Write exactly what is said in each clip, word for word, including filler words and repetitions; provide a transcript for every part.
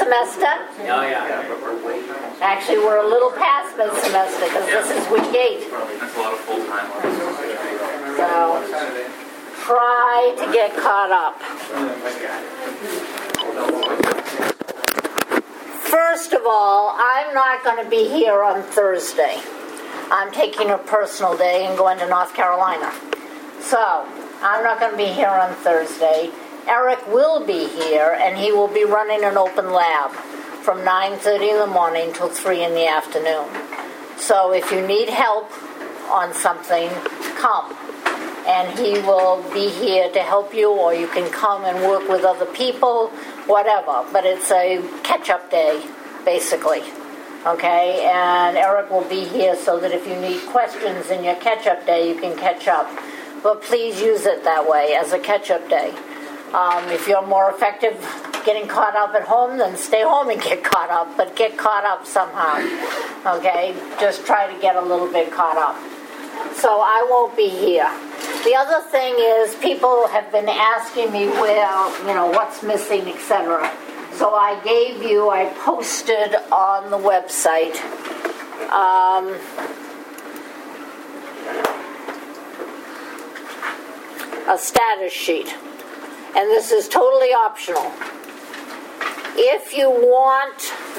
semester. Oh, yeah. Actually, we're a little past mid-semester because this is week eight. That's a lot of full-time hours. So, try to get caught up. First of all, I'm not going to be here on Thursday. I'm taking a personal day and going to North Carolina. So, I'm not going to be here on Thursday. Eric will be here, and he will be running an open lab from nine thirty in the morning till three in the afternoon. So if you need help on something, come. And he will be here to help you, or you can come and work with other people, whatever. But it's a catch-up day, basically. Okay? And Eric will be here so that if you need questions in your catch-up day, you can catch up. But please use it that way, as a catch-up day. Um, if you're more effective getting caught up at home, then stay home and get caught up, but get caught up somehow, okay? Just try to get a little bit caught up. So I won't be here. The other thing is people have been asking me where, you know, what's missing, et cetera. So I gave you, I posted on the website, um, a status sheet. And this is totally optional. If you want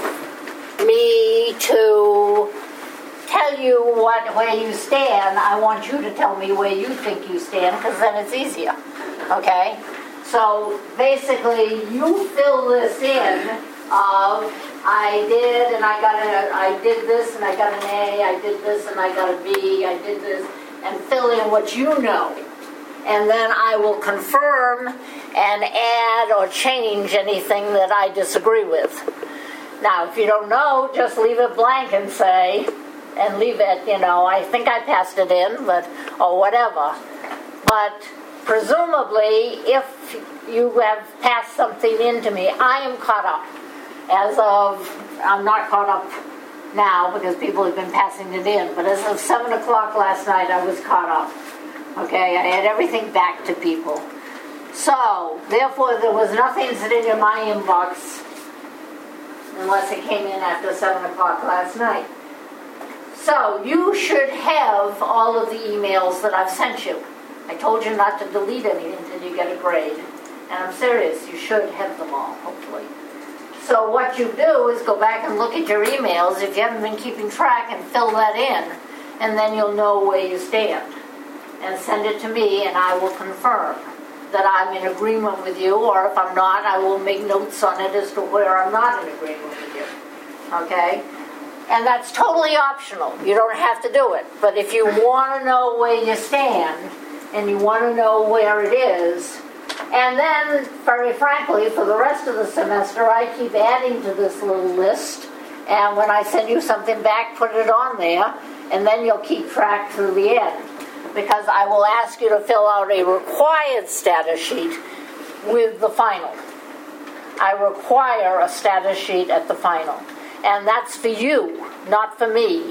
me to tell you what where you stand, I want you to tell me where you think you stand, because then it's easier. Okay? So basically, you fill this in of I did and I got a I did this and I got an A, I did this and I got a B, I did this, and fill in what you know. And then I will confirm and add or change anything that I disagree with. Now, if you don't know, just leave it blank and say, and leave it, you know, I think I passed it in, but, or whatever. But presumably, if you have passed something in to me, I am caught up. As of, I'm not caught up now because people have been passing it in, but as of seven o'clock last night, I was caught up. Okay, I had everything back to people. So, therefore, there was nothing sitting in my inbox unless it came in after seven o'clock last night. So, you should have all of the emails that I've sent you. I told you not to delete anything until you get a grade. And I'm serious, you should have them all, hopefully. So, what you do is go back and look at your emails if you haven't been keeping track and fill that in, and then you'll know where you stand. And send it to me, and I will confirm that I'm in agreement with you, or if I'm not, I will make notes on it as to where I'm not in agreement with you. Okay? And that's totally optional. You don't have to do it. But if you want to know where you stand, and you want to know where it is, and then, very frankly, for the rest of the semester, I keep adding to this little list, and when I send you something back, put it on there, and then you'll keep track through the end. Because I will ask you to fill out a required status sheet with the final. I require a status sheet at the final. And that's for you, not for me.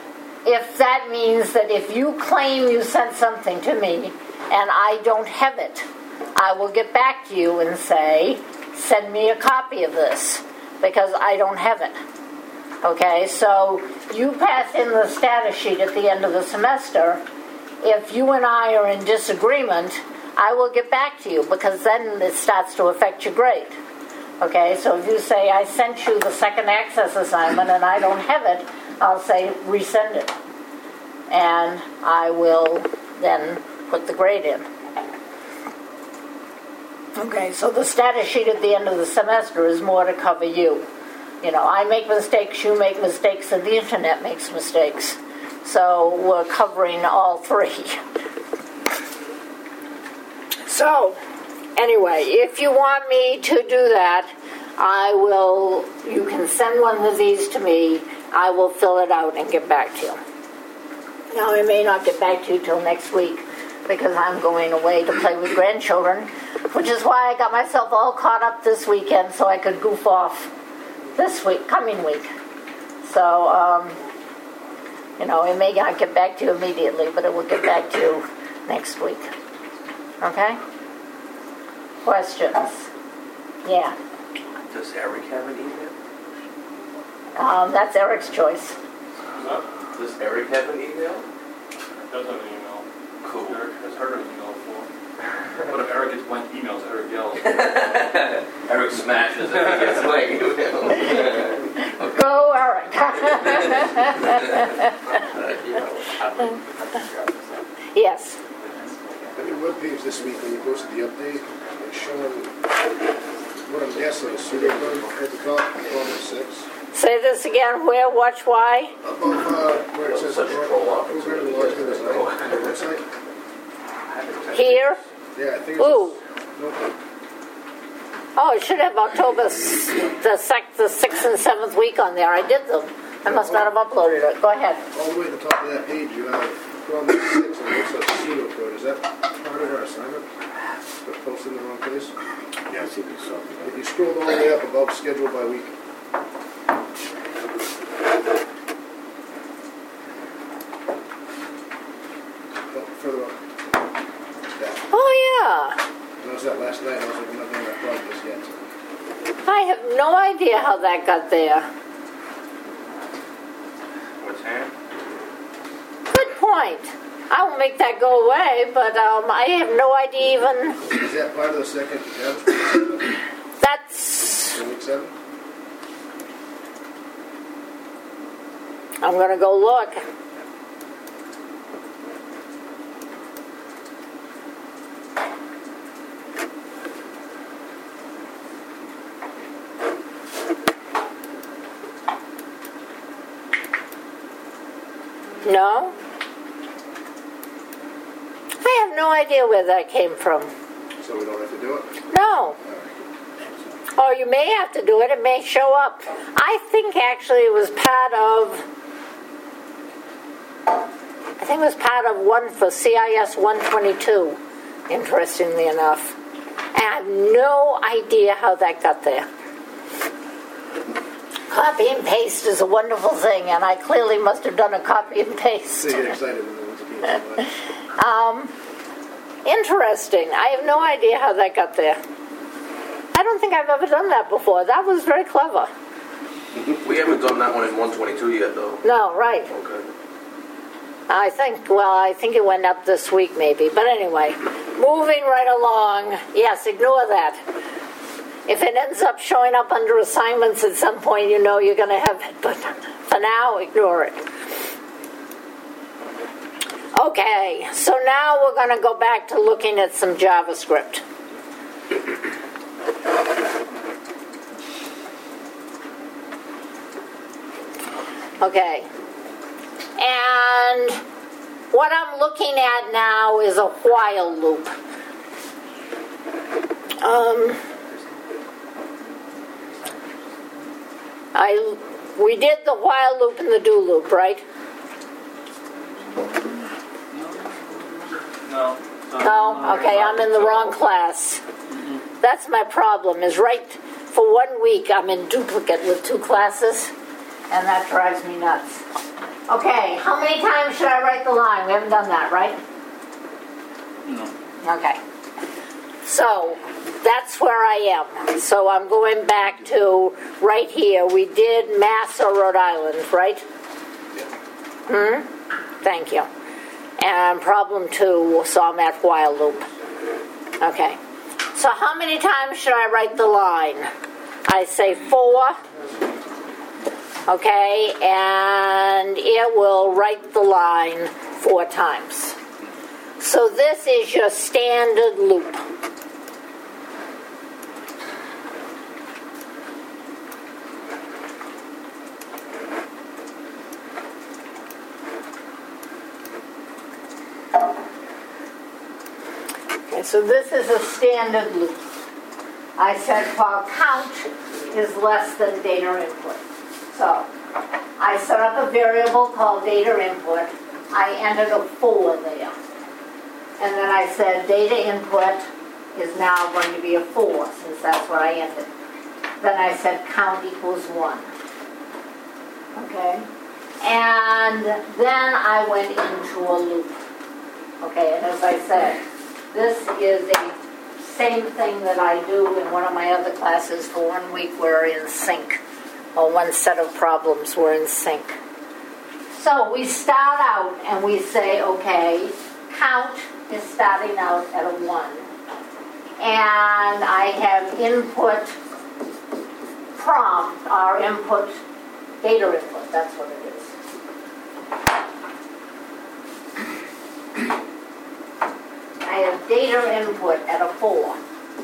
If that means that if you claim you sent something to me and I don't have it, I will get back to you and say, send me a copy of this, because I don't have it. Okay, so you pass in the status sheet at the end of the semester. If you and I are in disagreement, I will get back to you, because then it starts to affect your grade. Okay, so if you say, I sent you the second access assignment and I don't have it, I'll say, resend it. And I will then put the grade in. Okay, so the status sheet at the end of the semester is more to cover you. You know, I make mistakes, you make mistakes, and the internet makes mistakes. So we're covering all three. So, anyway, if you want me to do that, I will, you can send one of these to me. I will fill it out and get back to you. Now, I may not get back to you till next week, because I'm going away to play with grandchildren, which is why I got myself all caught up this weekend so I could goof off this week, coming week. So, um... You know, it may not get back to you immediately, but it will get back to you next week. Okay? Questions? Yeah. Does Eric have an email? Um, that's Eric's choice. What's up? Does Eric have an email? Does have an email. Cool. Eric has heard of an email before. What if Eric gets blank emails? Eric yells. Eric smashes if he gets blank emails. Go, Eric. Yes. On your webpage this week, when you posted the update, it's showing what I'm guessing is pseudocode at the top, column six. Say this again. Where, watch, why? Above uh, where it says Such a roll-up. program largely designed on the website. Here? Yeah, I think it's. Ooh. Nope. Oh, it should have October, s- the, sec, the sixth and seventh week on there. I did them. I must not have uploaded it. Go ahead. All the way at the top of that page, you have column six, and it says pseudocode. Is that part of our assignment? But posted in the wrong place? Yeah, I see this stuff. If you scroll all the way up above schedule by week. Oh, further up. That. Oh, yeah. I noticed that last night. I was like, I'm not doing that project yet. I have no idea how that got there. What's that? Good point. I will make that go away, but um, I have no idea even. Is that part of the second JavaScript That's. in week seven? I'm going to go look. No? I have no idea where that came from. So we don't have to do it? No. Or you may have to do it. It may show up. I think actually it was part of. I think it was part of one for C I S one twenty-two. Interestingly enough, and I have no idea how that got there. Copy and paste is a wonderful thing, and I clearly must have done a copy and paste. So you get excited when the ones that came so much. Um, interesting. I have no idea how that got there. I don't think I've ever done that before. That was very clever. We haven't done that one in one twenty-two yet, though. No, right. Okay. I think, well, I think it went up this week maybe. But anyway, moving right along. Yes, ignore that. If it ends up showing up under assignments at some point, you know you're going to have it. But for now, ignore it. Okay, so now we're going to go back to looking at some JavaScript. Okay. And what I'm looking at now is a while loop. Um, I we did the while loop and the do loop, right? No. No? Okay, I'm in the wrong class. That's my problem, is right for one week I'm in duplicate with two classes, and that drives me nuts. Okay, how many times should I write the line? We haven't done that, right? No. Okay. So, that's where I am. So I'm going back to right here. We did Mass or Rhode Island, right? Hmm? Thank you. And problem two, so I'm at while loop. Okay. So how many times should I write the line? I say four. Okay, and it will write the line four times. So this is your standard loop. Okay, so this is a standard loop. I said while count is less than data input. So I set up a variable called data input. I entered a four there. And then I said data input is now going to be a four, since that's what I entered. Then I said count equals one. Okay? And then I went into a loop. Okay, and as I said, this is a same thing that I do in one of my other classes. For one week we're in sync, or one set of problems we're in sync. So we start out and we say, okay, count is starting out at a one. And I have input prompt, or input, data input, that's what it is. I have data input at a four.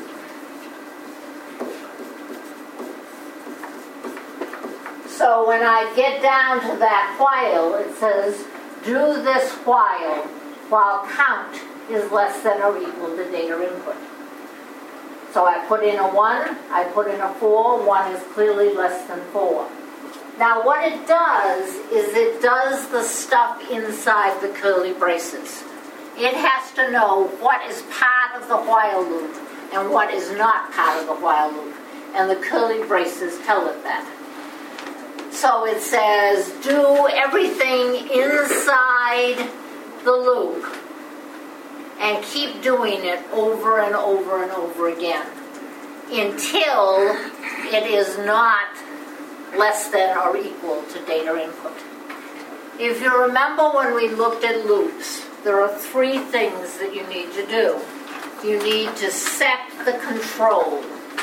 So when I get down to that while, it says, do this while, while count is less than or equal to data input. So I put in a one, I put in a four, one is clearly less than four. Now what it does is it does the stuff inside the curly braces. It has to know what is part of the while loop and what is not part of the while loop. And the curly braces tell it that. So it says, do everything inside the loop and keep doing it over and over and over again until it is not less than or equal to data input. If you remember when we looked at loops, there are three things that you need to do. You need to set the control.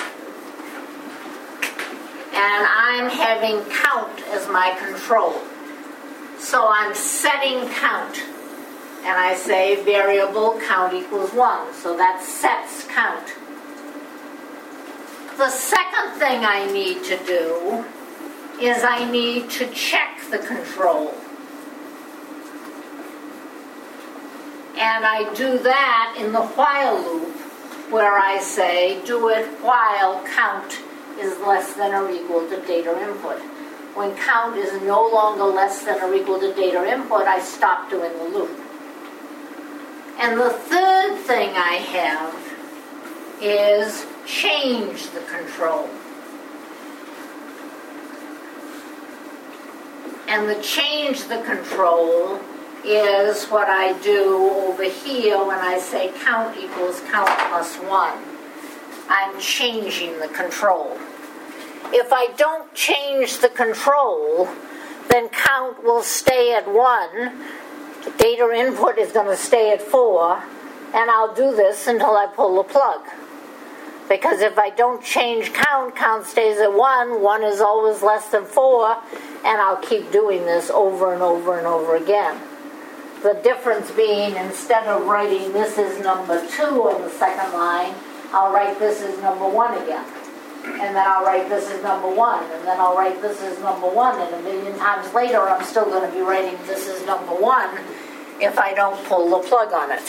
And I'm having count as my control. So I'm setting count. And I say variable count equals one. So that sets count. The second thing I need to do is I need to check the control. And I do that in the while loop, where I say do it while count is less than or equal to data input. When count is no longer less than or equal to data input, I stop doing the loop. And the third thing I have is change the control. And the change the control is what I do over here when I say count equals count plus one. I'm changing the control. If I don't change the control, then count will stay at one, data input is going to stay at four, and I'll do this until I pull the plug. Because if I don't change count, count stays at one, one is always less than four, and I'll keep doing this over and over and over again. The difference being, instead of writing this is number two on the second line, I'll write this is number one again. And then I'll write this is number one, and then I'll write this is number one, and a million times later I'm still going to be writing this is number one if I don't pull the plug on it.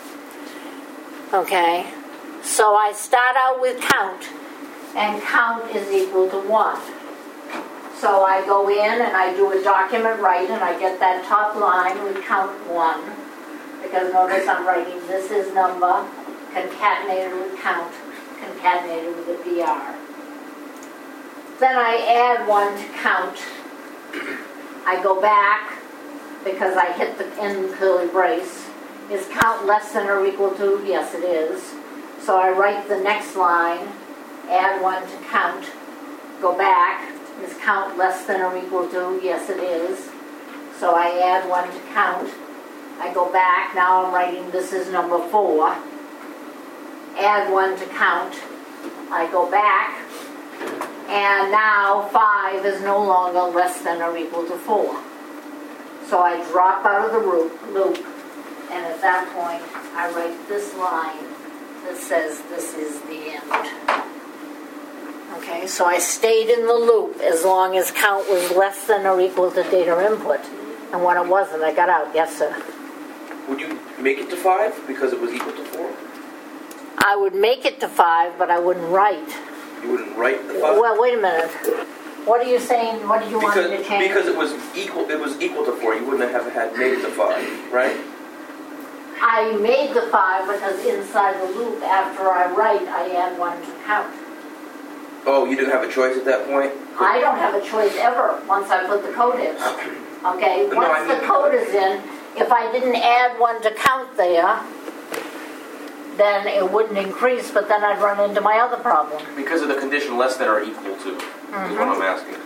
Okay? So I start out with count, and count is equal to one. So I go in and I do a document write, and I get that top line with count one, because notice I'm writing this is number, concatenated with count, concatenated with a B R. Then I add one to count. I go back, because I hit the end curly brace. Is count less than or equal to? Yes, it is. So I write the next line, add one to count, go back. Is count less than or equal to? Yes, it is. So I add one to count. I go back. Now I'm writing this is number four. Add one to count. I go back. And now five is no longer less than or equal to four. So I drop out of the loop, and at that point I write this line that says this is the end. Okay, so I stayed in the loop as long as count was less than or equal to data input. And when it wasn't, I got out. Yes, sir. Would you make it to five because it was equal to four? I would make it to five, but I wouldn't write. You wouldn't write the five? Well, wait a minute. What are you saying? What did you because, want me to change? Because it was equal. It was equal to four. You wouldn't have had made the five, right? I made the five because inside the loop, after I write, I add one to count. Oh, you didn't have a choice at that point? I don't have a choice ever once I put the code in. Okay, No, once I mean- the code is in, if I didn't add one to count there, then it wouldn't increase, but then I'd run into my other problem. Because of the condition less than or equal to, mm-hmm. is what I'm asking.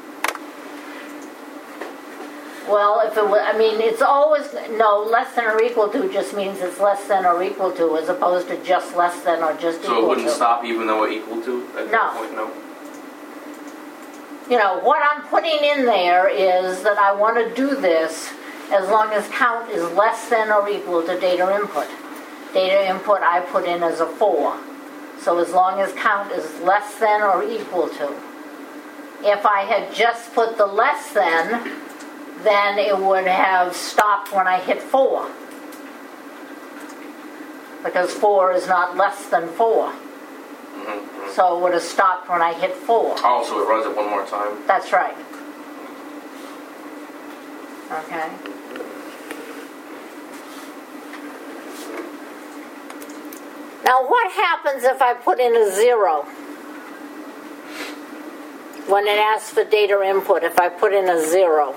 Well, if it was, I mean, it's always, no, less than or equal to just means it's less than or equal to, as opposed to just less than or just so equal to. So it wouldn't stop even though it's equal to at no. that point? No. You know, what I'm putting in there is that I want to do this as long as count is less than or equal to data input. Data input I put in as a four. So as long as count is less than or equal to. If I had just put the less than, then it would have stopped when I hit four. Because four is not less than four. Mm-hmm. So it would have stopped when I hit four. Oh, so it runs it one more time? That's right. Okay. Now what happens if I put in a zero? When it asks for data input, if I put in a zero.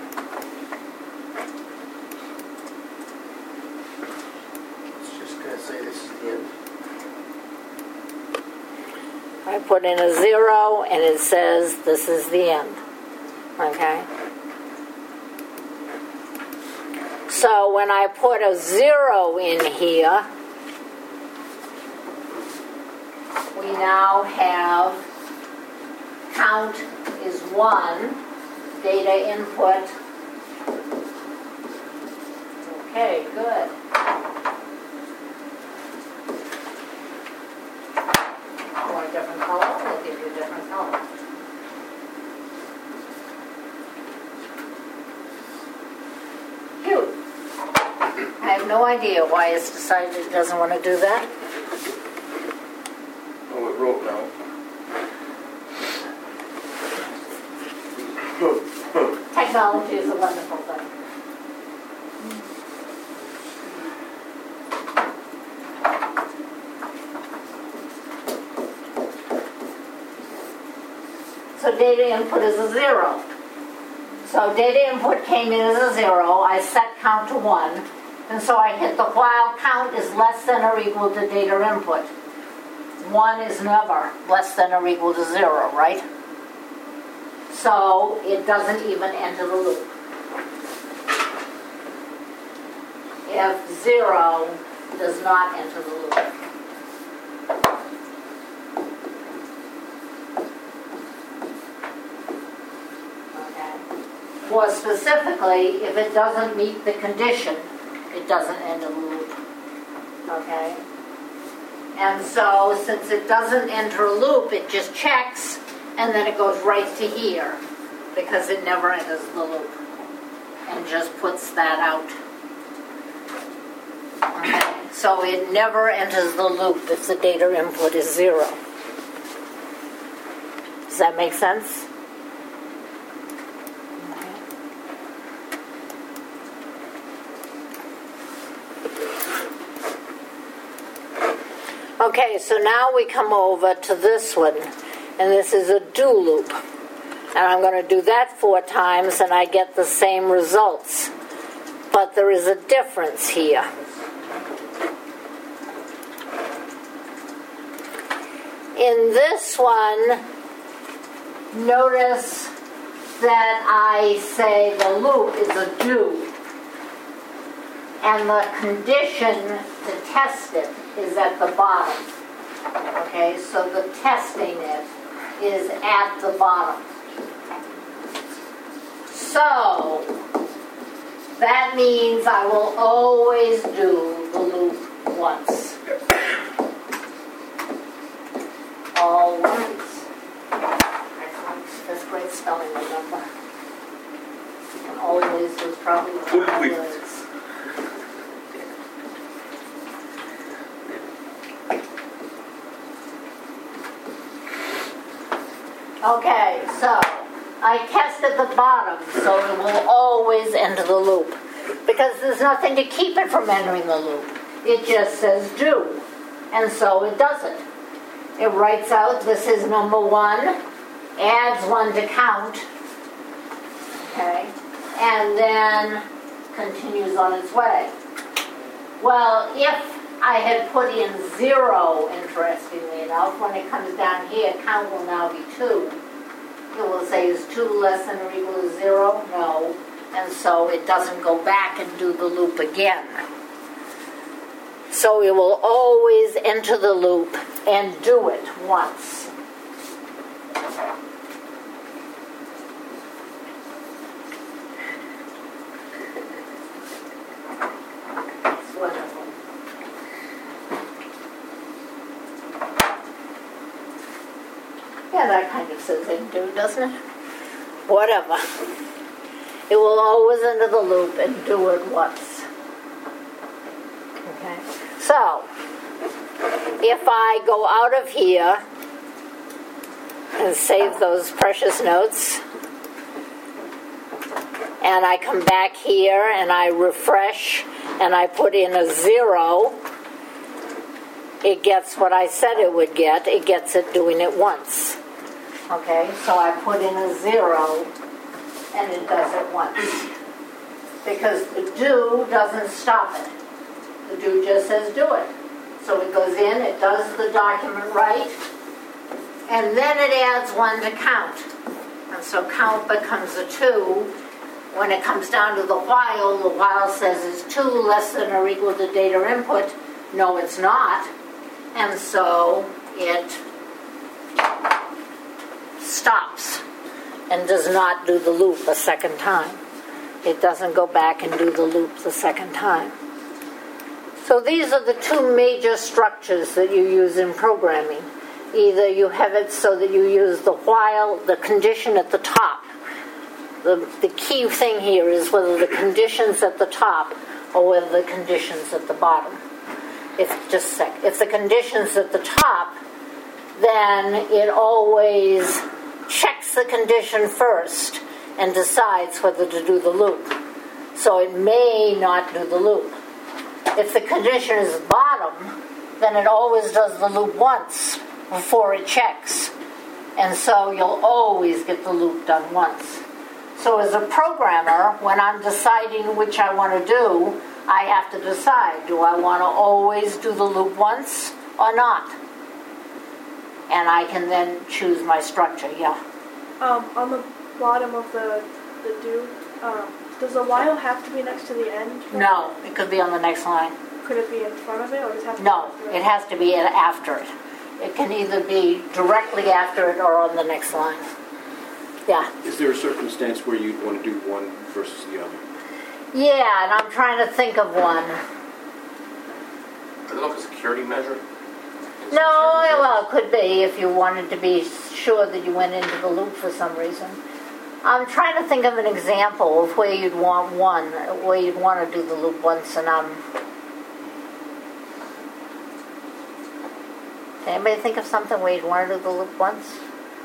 It's just going to say this is the end. I put in a zero and it says this is the end. Okay? So when I put a zero in here, we now have count is one, data input. Okay, good. You want a different color? I'll give you a different color. Cute. I have no idea why it's decided it doesn't want to do that. Oh, it wrote now. Technology is a wonderful thing. So data input is a zero. So data input came in as a zero. I set count to one. And so I hit the while count is less than or equal to data input. One is never less than or equal to zero, right? So it doesn't even enter the loop. If zero does not enter the loop. Okay. More specifically, if it doesn't meet the condition, it doesn't enter the loop. Okay? And so, since it doesn't enter a loop, it just checks, and then it goes right to here, because it never enters the loop, and just puts that out. Okay? So it never enters the loop if the data input is zero. Does that make sense? Okay, so now we come over to this one, and this is a do loop. And I'm going to do that four times, and I get the same results. But there is a difference here. In this one, notice that I say the loop is a do. And the condition to test it is at the bottom. Okay, so the testing it is at the bottom. So, that means I will always do the loop once. Always. Excellent. That's great spelling, remember. And always was probably one of the words. Okay, so I test at the bottom, so it will always enter the loop. Because there's nothing to keep it from entering the loop. It just says do. And so it does it. It writes out this is number one, adds one to count, okay, and then continues on its way. Well, if I had put in zero, interestingly enough. When it comes down here, count will now be two. It will say, is two less than or equal to zero? No. And so it doesn't go back and do the loop again. So it will always enter the loop and do it once. It's wonderful. Yeah, that kind of says it do, doesn't it? Whatever. It will always enter the loop and do it once. Okay. So, if I go out of here and save those precious notes, and I come back here and I refresh and I put in a zero, it gets what I said it would get. It gets it doing it once. Okay, so I put in a zero and it does it once. Because the do doesn't stop it. The do just says do it. So it goes in, it does the document right, and then it adds one to count. And so count becomes a two. When it comes down to the while, the while says it's two less than or equal to data input. No, it's not. And so it stops and does not do the loop a second time. It doesn't go back and do the loop the second time. So these are the two major structures that you use in programming. Either you have it so that you use the while, the condition at the top. The, the key thing here is whether the condition's at the top or whether the condition's at the bottom. If just a sec. If the condition's at the top, then it always checks the condition first and decides whether to do the loop. So it may not do the loop. If the condition is bottom, then it always does the loop once before it checks. And so you'll always get the loop done once. So as a programmer, when I'm deciding which I want to do, I have to decide, do I want to always do the loop once or not? And I can then choose my structure, yeah. Um, on the bottom of the, the do, um, does the while have to be next to the end? No, it could be on the next line. Could it be in front of it, or does it have to No, be after it has to be after it. It can either be directly after it or on the next line. Yeah. Is there a circumstance where you'd want to do one versus the other? Yeah, and I'm trying to think of one. Is it like a security measure? No, well, it could be if you wanted to be sure that you went into the loop for some reason. I'm trying to think of an example of where you'd want one, where you'd want to do the loop once, and um. Can anybody think of something where you'd want to do the loop once?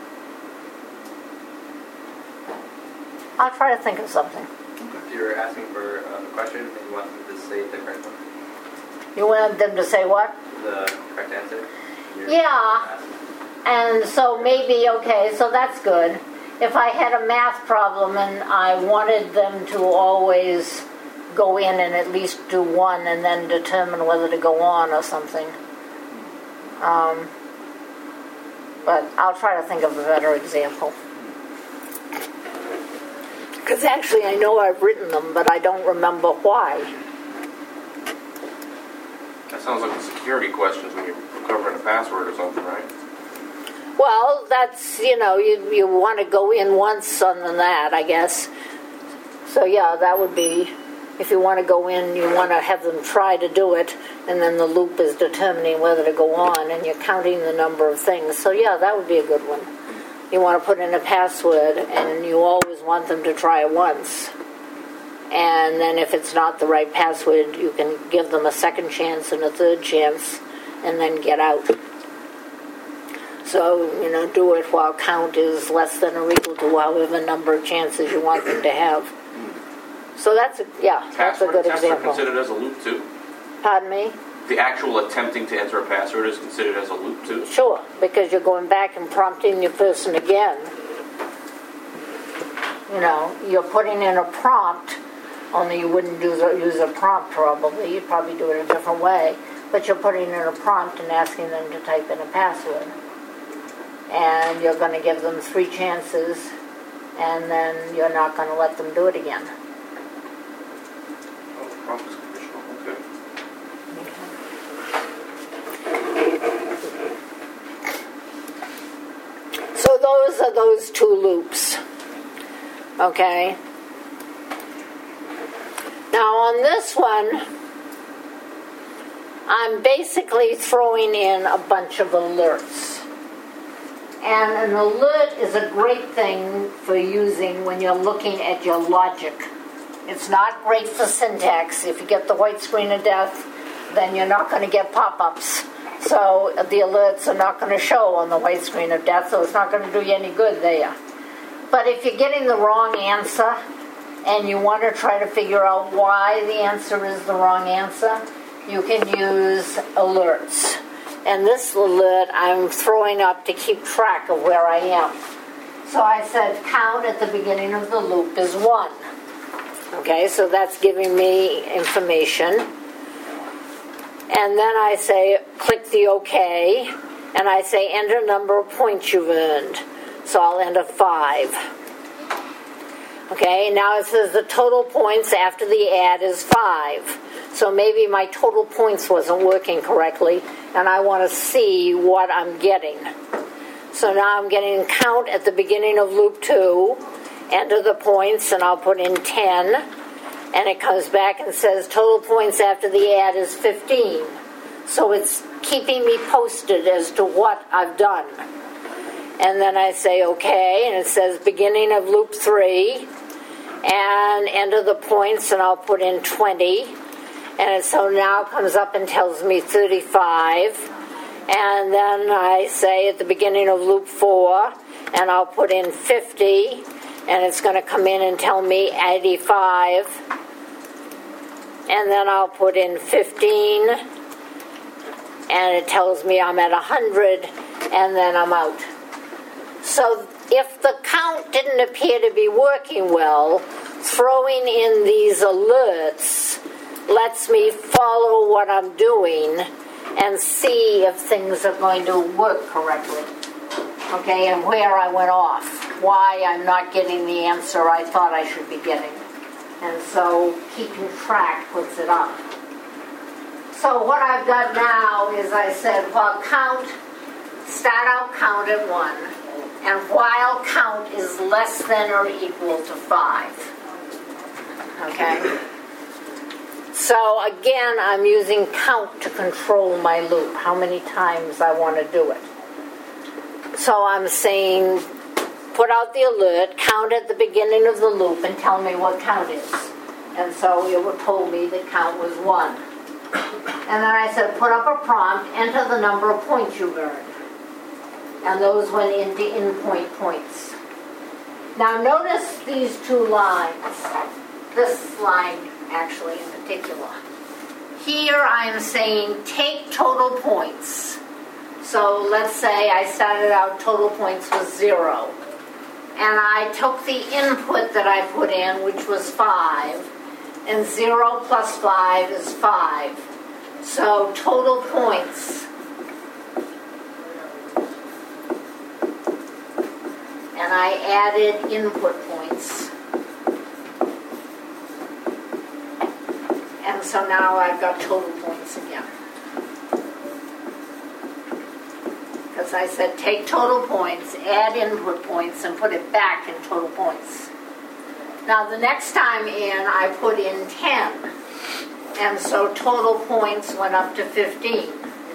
I'll try to think of something. If you're asking for a question and you want them to say the correct one, You want them to say what? the correct answer. you're Yeah. asking. And so maybe, okay, so that's good. If I had a math problem and I wanted them to always go in and at least do one and then determine whether to go on or something. Um, but I'll try to think of a better example. Because actually I know I've written them, but I don't remember why. That sounds like a security questions when you're recovering a password or something, right? Well, that's, you know, you you want to go in once on that, I guess. So, yeah, that would be, if you want to go in, you want to have them try to do it, and then the loop is determining whether to go on, and you're counting the number of things. So, yeah, that would be a good one. You want to put in a password, and you always want them to try it once. And then if it's not the right password, you can give them a second chance and a third chance, and then get out. So, you know, do it while count is less than or equal to however number of chances you want them to have. So that's, a, yeah, that's a Password good tests are example. considered as a loop too? Pardon me? The actual attempting to enter a password is considered as a loop too? Sure, because you're going back and prompting your person again. You know, you're putting in a prompt, only you wouldn't do the, use a prompt probably. You'd probably do it a different way. but you're putting in a prompt and asking them to type in a password. And you're going to give them three chances, and then you're not going to let them do it again. Oh, the prompt is conditional, okay. So those are those two loops. Okay? Now on this one, I'm basically throwing in a bunch of alerts. And an alert is a great thing for using when you're looking at your logic. It's not great for syntax. If you get the white screen of death, then you're not going to get pop-ups. So the alerts are not going to show on the white screen of death, so it's not going to do you any good there. But if you're getting the wrong answer and you want to try to figure out why the answer is the wrong answer, you can use alerts. And this alert I'm throwing up to keep track of where I am. So I said count at the beginning of the loop is one. Okay, so that's giving me information. And then I say click the OK, and I say enter number of points you've earned. So I'll enter five. Okay, now it says the total points after the add is five. So maybe my total points wasn't working correctly, and I want to see what I'm getting. So now I'm getting count at the beginning of loop two, enter the points, and I'll put in ten, and it comes back and says total points after the add is fifteen. So it's keeping me posted as to what I've done. And then I say okay, and it says beginning of loop three, and enter the points, and I'll put in twenty. And it so now comes up and tells me thirty-five. And then I say at the beginning of loop four, and I'll put in fifty, and it's going to come in and tell me eighty-five. And then I'll put in fifteen, and it tells me I'm at one hundred, and then I'm out. So if the count didn't appear to be working well, throwing in these alerts lets me follow what I'm doing and see if things are going to work correctly. Okay, and where I went off, why I'm not getting the answer I thought I should be getting. And so keeping track puts it up. So what I've got now is I said, well, count, start out count at one, and while count is less than or equal to five. Okay? So again, I'm using count to control my loop, how many times I want to do it. So I'm saying, put out the alert, count at the beginning of the loop, and tell me what count is. And so it told me that count was one. And then I said, put up a prompt, enter the number of points you've earned. And those went into in-point points. Now notice these two lines. This line, actually, in particular. Here I'm saying take total points. So let's say I started out total points was zero. And I took the input that I put in, which was five. And zero plus five is five. So total points. And I added input points. And so now I've got total points again. Because I said take total points, add input points, and put it back in total points. Now the next time in, I put in ten. And so total points went up to fifteen.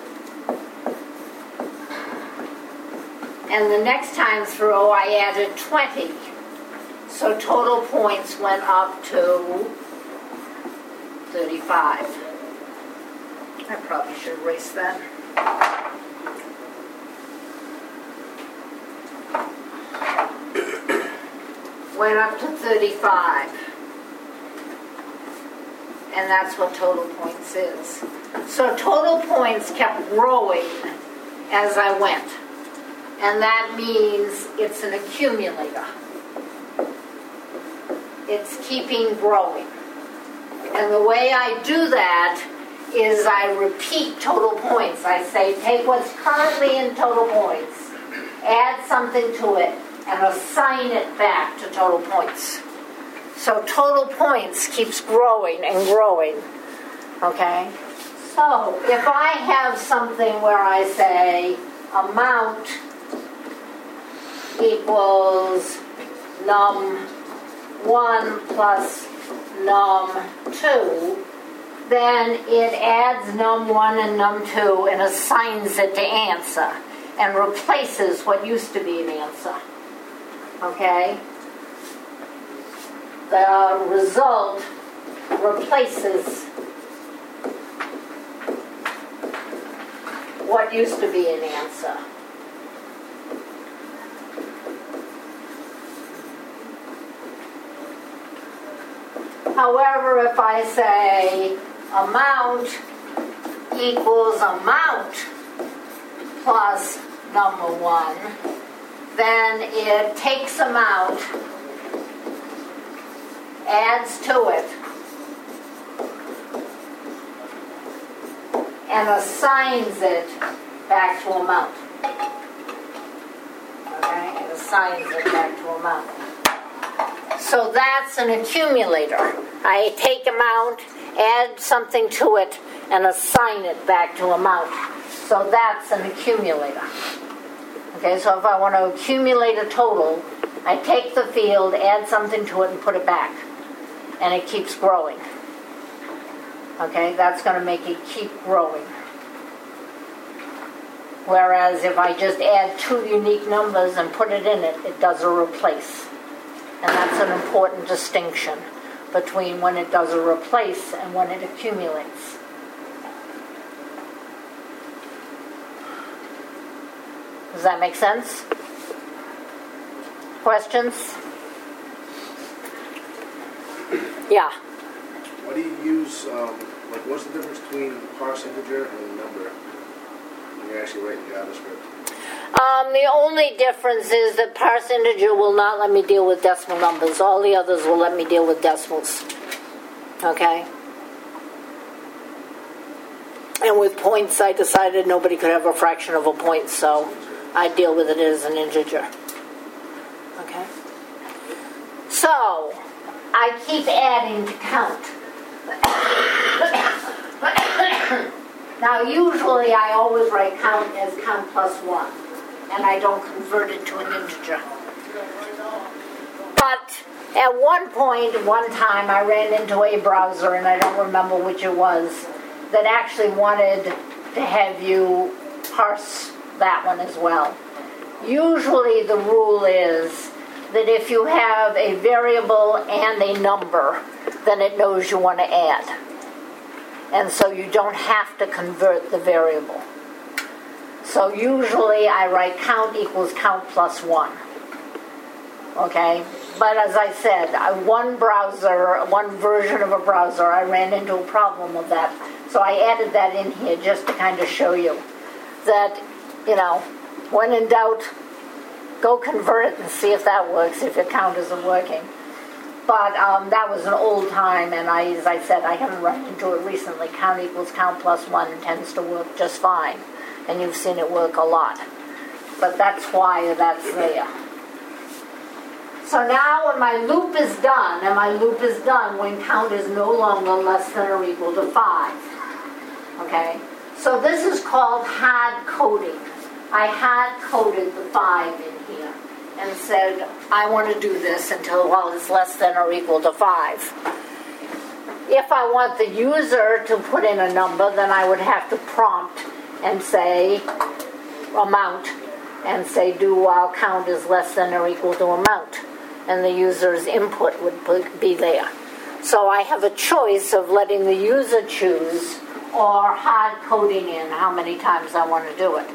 And the next time through, I added twenty. So total points went up to thirty-five. I probably should erase that. Went up to thirty-five. And that's what total points is. So total points kept growing as I went. And that means it's an accumulator. It's keeping growing. And the way I do that is I repeat total points. I say take what's currently in total points, add something to it, and assign it back to total points. So total points keeps growing and growing, okay? So if I have something where I say amount equals num one plus num two, then it adds num one and num two and assigns it to answer and replaces what used to be an answer. Okay? The result replaces what used to be an answer. However, if I say amount equals amount plus number one, then it takes amount, adds to it, and assigns it back to amount. Okay, it assigns it back to amount. So that's an accumulator. I take amount, add something to it, and assign it back to amount. So that's an accumulator. Okay, so if I want to accumulate a total, I take the field, add something to it, and put it back. And it keeps growing. Okay, that's going to make it keep growing. Whereas if I just add two unique numbers and put it in it, it does a replace. And that's an important distinction between when it does a replace and when it accumulates. Does that make sense? Questions? Yeah. What do you use, um, like what's the difference between parse integer and number when you're actually writing JavaScript? Um, the only difference is that parse integer will not let me deal with decimal numbers. All the others will let me deal with decimals. Okay? And with points, I decided nobody could have a fraction of a point, so I deal with it as an integer. Okay? So, I keep adding to count. Now, usually I always write count as count plus one, and I don't convert it to an integer. But at one point, one time, I ran into a browser, and I don't remember which it was, that actually wanted to have you parse that one as well. Usually the rule is that if you have a variable and a number, then it knows you want to add. And so you don't have to convert the variable. So usually I write count equals count plus one. Okay? But as I said, I, one browser, one version of a browser, I ran into a problem with that. So I added that in here just to kind of show you that, you know, when in doubt, go convert it and see if that works, if your count isn't working. But um, that was an old time, and I, as I said, I haven't run into it recently. Count equals count plus one tends to work just fine, and you've seen it work a lot. But that's why that's there. So now when my loop is done, and my loop is done when count is no longer less than or equal to five. Okay? So this is called hard coding. I hard coded the five in here and said, I want to do this until well it's less than or equal to five. If I want the user to put in a number, then I would have to prompt and say amount and say do while count is less than or equal to amount. And the user's input would be there. So I have a choice of letting the user choose or hard coding in how many times I want to do it.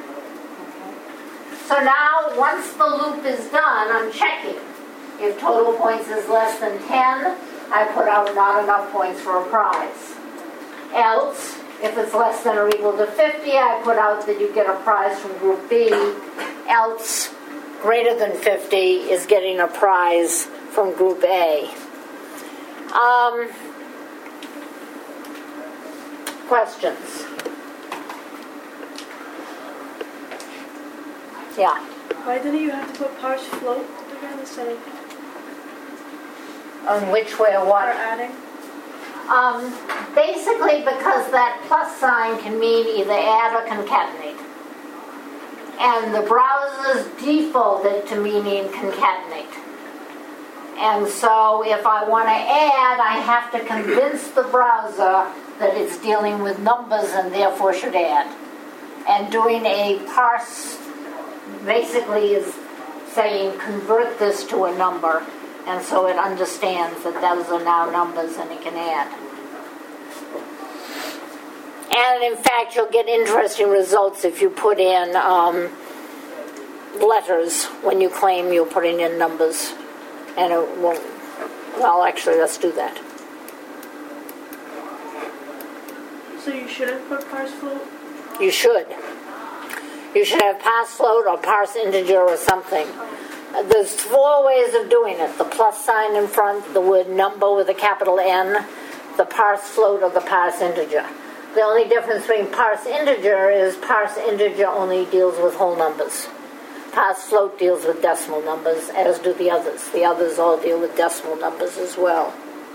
So now, once the loop is done, I'm checking. If total points is less than ten, I put out not enough points for a prize. Else, if it's less than or equal to fifty, I put out that you get a prize from group B. Else, greater than fifty is getting a prize from group A. Um, questions? Yeah. Why didn't you have to put parse float again instead of On which way or or what? adding? Um, basically because that plus sign can mean either add or concatenate. And the browser's defaulted to meaning concatenate. And so if I want to add, I have to convince the browser that it's dealing with numbers and therefore should add. And doing a parse basically is saying convert this to a number, and so it understands that those are now numbers and it can add. And in fact, you'll get interesting results if you put in um, letters when you claim you're putting in numbers, and it won't. Well, actually, let's do that. So you shouldn't put parse float? You should. You should have parse float or parse integer or something. There's four ways of doing it. The plus sign in front, the word number with a capital N, the parse float or the parse integer. The only difference between parse integer is parse integer only deals with whole numbers. Parse float deals with decimal numbers, as do the others. The others all deal with decimal numbers as well.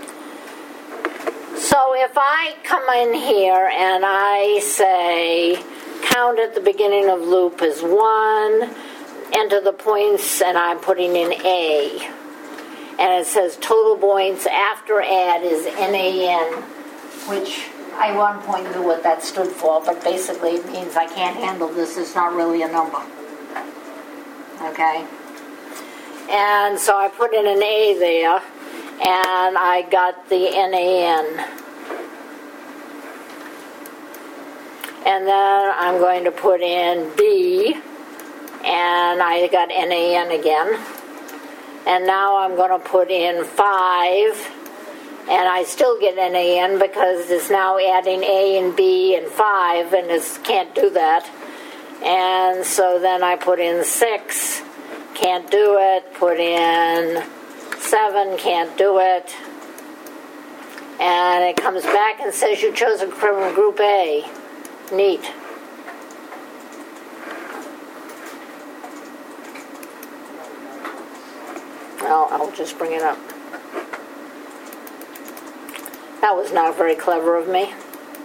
So if I come in here and I say count at the beginning of loop is one, enter the points, and I'm putting in A. And it says total points after add is N A N, which I at one point knew what that stood for, but basically it means I can't handle this. It's not really a number. Okay? And so I put in an A there, and I got the N A N. And then I'm going to put in B, and I got N A N again. And now I'm going to put in five, and I still get N A N because it's now adding A and B and five, and it can't do that. And so then I put in six, can't do it. Put in seven, can't do it. And it comes back and says you chose a from group A. Neat. Well, I'll just bring it up. That was not very clever of me.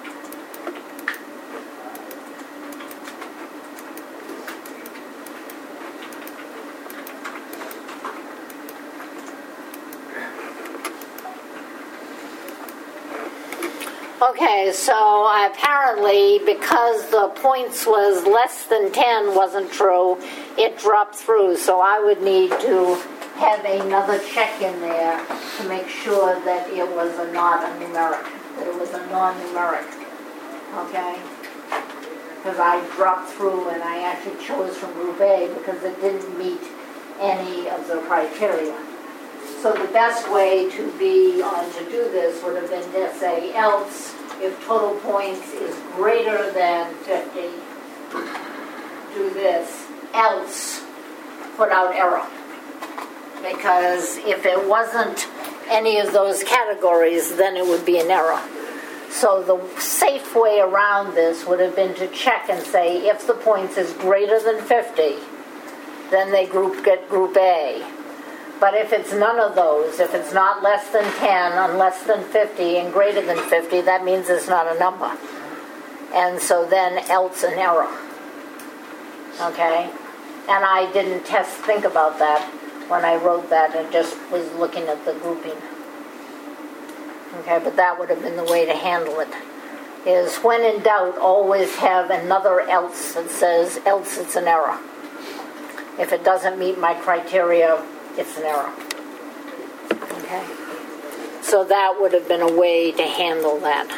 Okay, so apparently because the points was less than ten wasn't true, it dropped through, so I would need to have another check in there to make sure that it was a not a numeric, that it was a non-numeric, okay? Because I dropped through and I actually chose from group A because it didn't meet any of the criteria. So the best way to be on to do this would have been to say else if total points is greater than fifty, do this, else put out error. Because if it wasn't any of those categories, then it would be an error. So the safe way around this would have been to check and say if the points is greater than fifty, then they group get group A. But if it's none of those, if it's not less than ten, and less than fifty, and greater than fifty, that means it's not a number. And so then else an error. Okay? And I didn't test think about that when I wrote that. I just was looking at the grouping. Okay, but that would have been the way to handle it. Is when in doubt, always have another else that says else it's an error. If it doesn't meet my criteria, it's an error. Okay? So that would have been a way to handle that.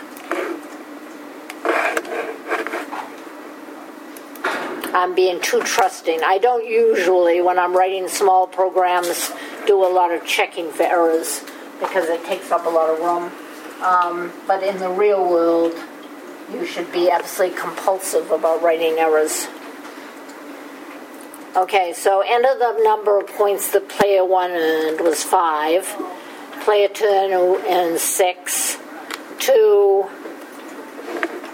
I'm being too trusting. I don't usually, when I'm writing small programs, do a lot of checking for errors because it takes up a lot of room. Um, but in the real world, you should be absolutely compulsive about writing errors. Okay, so enter the number of points that player one earned was five. Player two and six. Two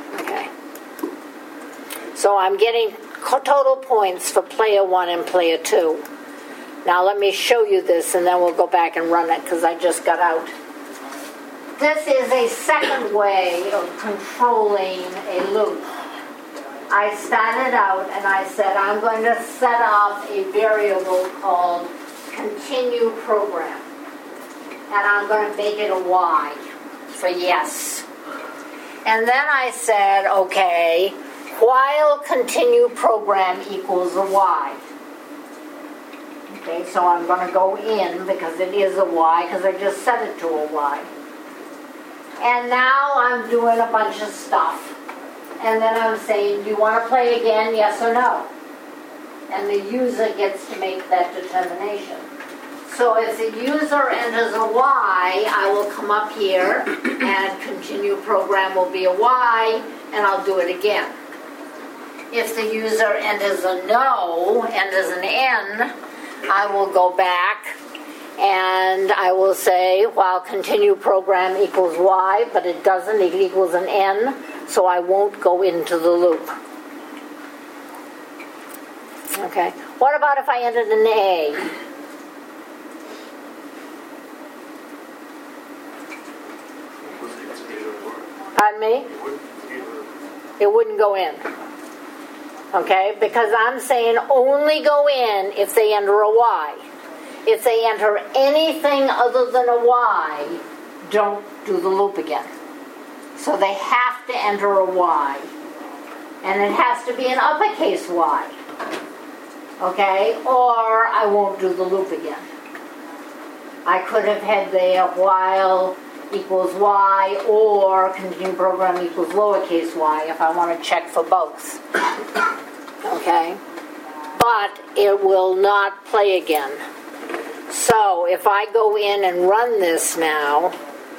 So I'm getting co- total points for player one and player two. Now let me show you this and then we'll go back and run it because I just got out. This is a second way of controlling a loop. I started out and I said I'm going to set up a variable called continue program. And I'm going to make it a Y for yes. And then I said, okay, while continue program equals a Y. Okay, so I'm going to go in because it is a Y because I just set it to a Y. And now I'm doing a bunch of stuff. And then I'm saying, do you want to play again, yes or no? And the user gets to make that determination. So if the user enters a Y, I will come up here and continue program will be a Y, and I'll do it again. If the user enters a no, enters an N, I will go back and I will say, while continue program equals Y, but it doesn't, it equals an N, so I won't go into the loop. Okay. What about if I entered an A? Pardon me? It wouldn't go in. Okay? Because I'm saying only go in if they enter a Y. If they enter anything other than a Y, don't do the loop again. So they have to enter a Y. And it has to be an uppercase Y. Okay? Or I won't do the loop again. I could have had there while equals Y or continue program equals lowercase y if I want to check for both. Okay? But it will not play again. So if I go in and run this now,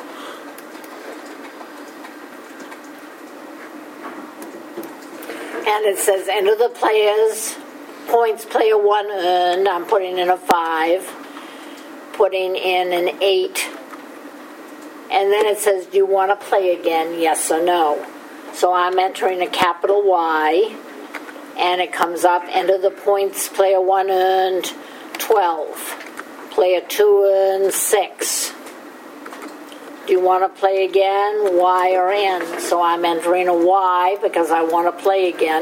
and it says enter the players, points player one earned, I'm putting in a five, putting in an eight, and then it says do you want to play again, yes or no. So I'm entering a capital Y, and it comes up enter the points player one earned, twelve. Player two earned six. Do you want to play again? Y or N? So I'm entering a Y because I want to play again.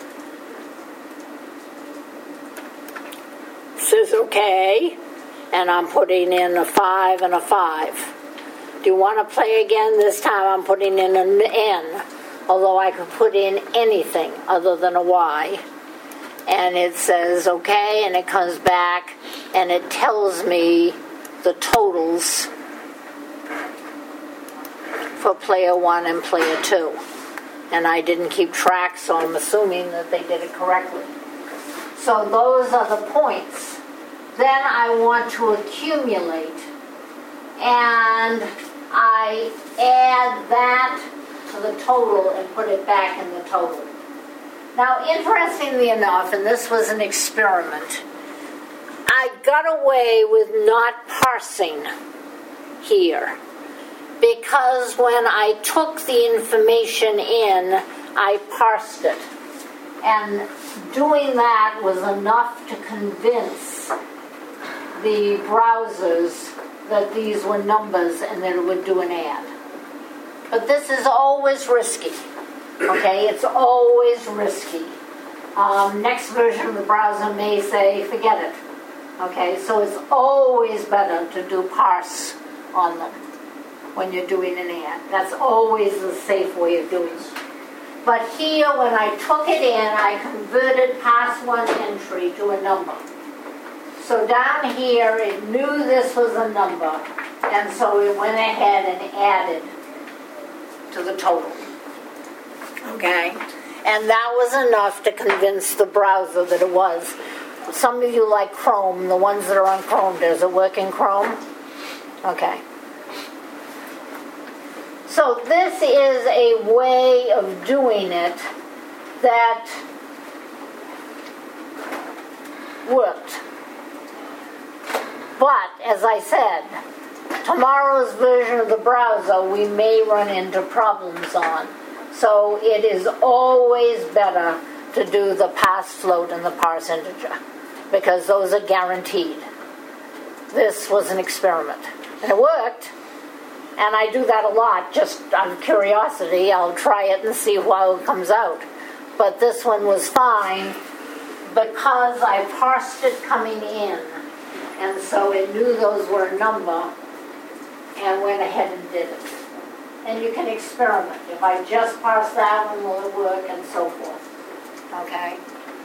It says okay. And I'm putting in a five and a five. Do you want to play again? This time I'm putting in an N. Although I could put in anything other than a Y. And it says okay, and it comes back and it tells me the totals for player one and player two. And I didn't keep track, so I'm assuming that they did it correctly. So those are the points. Then I want to accumulate, and I add that to the total and put it back in the total. Now, interestingly enough, and this was an experiment, I got away with not parsing here because when I took the information in, I parsed it. And doing that was enough to convince the browsers that these were numbers and that it would do an add. But this is always risky. Okay, it's always risky. Um, next version of the browser may say, forget it. Okay, so it's always better to do parse on them when you're doing an add. That's always the safe way of doing it. But here, when I took it in, I converted parse one entry to a number. So down here, it knew this was a number, and so it went ahead and added to the total. Okay? And that was enough to convince the browser that it was. Some of you like Chrome, the ones that are on Chrome. Does it work in Chrome? Okay. So this is a way of doing it that worked. But, as I said, tomorrow's version of the browser we may run into problems on. So it is always better to do the pass float and the parse integer, because those are guaranteed. This was an experiment, and it worked. And I do that a lot, just out of curiosity. I'll try it and see how it comes out. But this one was fine because I parsed it coming in, and so it knew those were a number and went ahead and did it. And you can experiment. If I just parse that one, will it work, and so forth. Okay?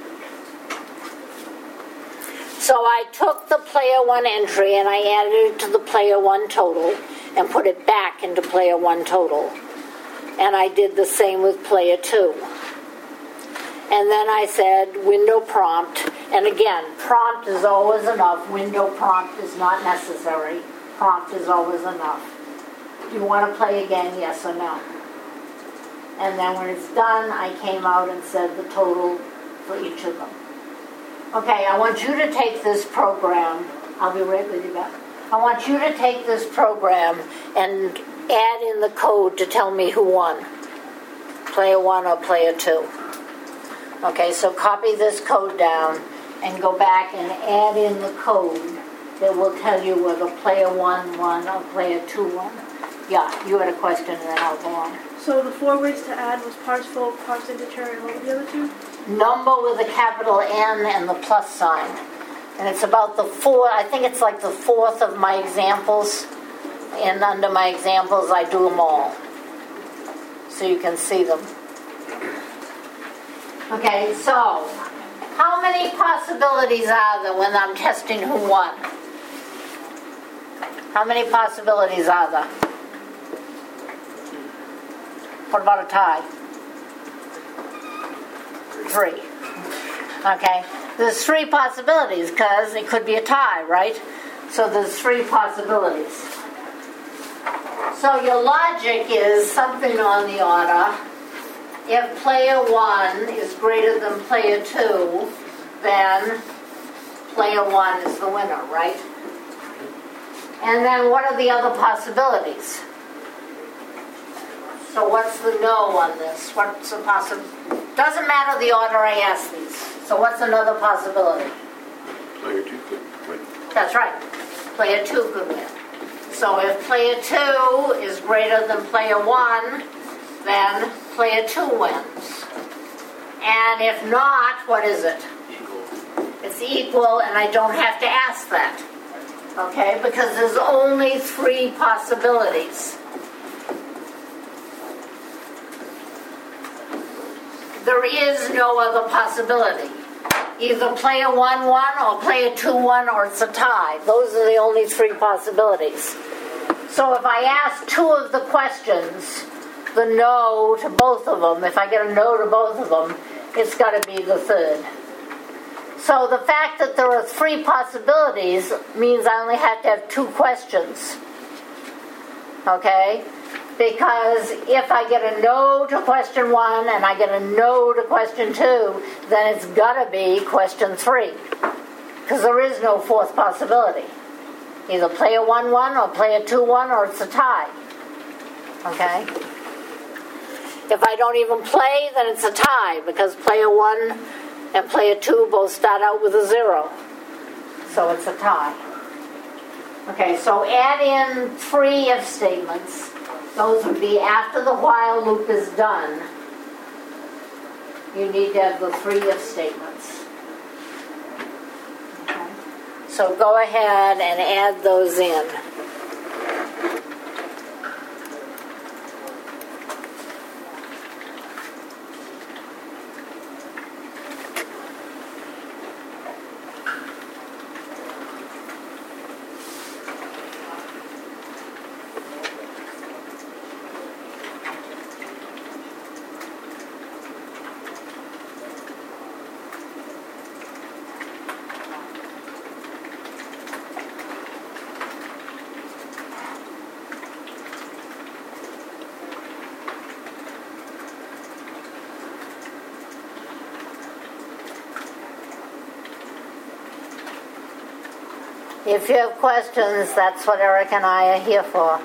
So I took the player one entry and I added it to the player one total and put it back into player one total. And I did the same with player two. And then I said window prompt. And again, prompt is always enough. Window prompt is not necessary. Prompt is always enough. Do you want to play again, yes or no? And then when it's done, I came out and said the total for each of them. Okay, I want you to take this program. I'll be right with you back. I want you to take this program and add in the code to tell me who won. Player one or player two. Okay, so copy this code down and go back and add in the code that will tell you whether player one won or player two won. Yeah, you had a question and then I'll go on. So the four ways to add was parse float, parse integer, and what were the other two? Number with a capital N and the plus sign. And it's about the four, I think it's like the fourth of my examples. And under my examples, I do them all. So you can see them. Okay, so how many possibilities are there when I'm testing who won? How many possibilities are there? What about a tie? Three. Okay. There's three possibilities because it could be a tie, right? So there's three possibilities. So your logic is something on the order. If player one is greater than player two, then player one is the winner, right? And then what are the other possibilities? So what's the no on this? What's the possibility? Doesn't matter the order I ask these. So what's another possibility? Player two could win. That's right. Player two could win. So if player two is greater than player one, then player two wins. And if not, what is it? Equal. It's equal, and I don't have to ask that. Okay? Because there's only three possibilities. There is no other possibility. Either player one won or player two won or it's a tie. Those are the only three possibilities. So if I ask two of the questions, the no to both of them, if I get a no to both of them, it's got to be the third. So the fact that there are three possibilities means I only have to have two questions. Okay? Because if I get a no to question one and I get a no to question two, then it's got to be question three. Because there is no fourth possibility. Either player one won or player two won or it's a tie. Okay? If I don't even play, then it's a tie because player one and player two both start out with a zero. So it's a tie. Okay, so add in three if statements. Those would be after the while loop is done. You need to have the three if statements. Okay. So go ahead and add those in. If you have questions, that's what Eric and I are here for.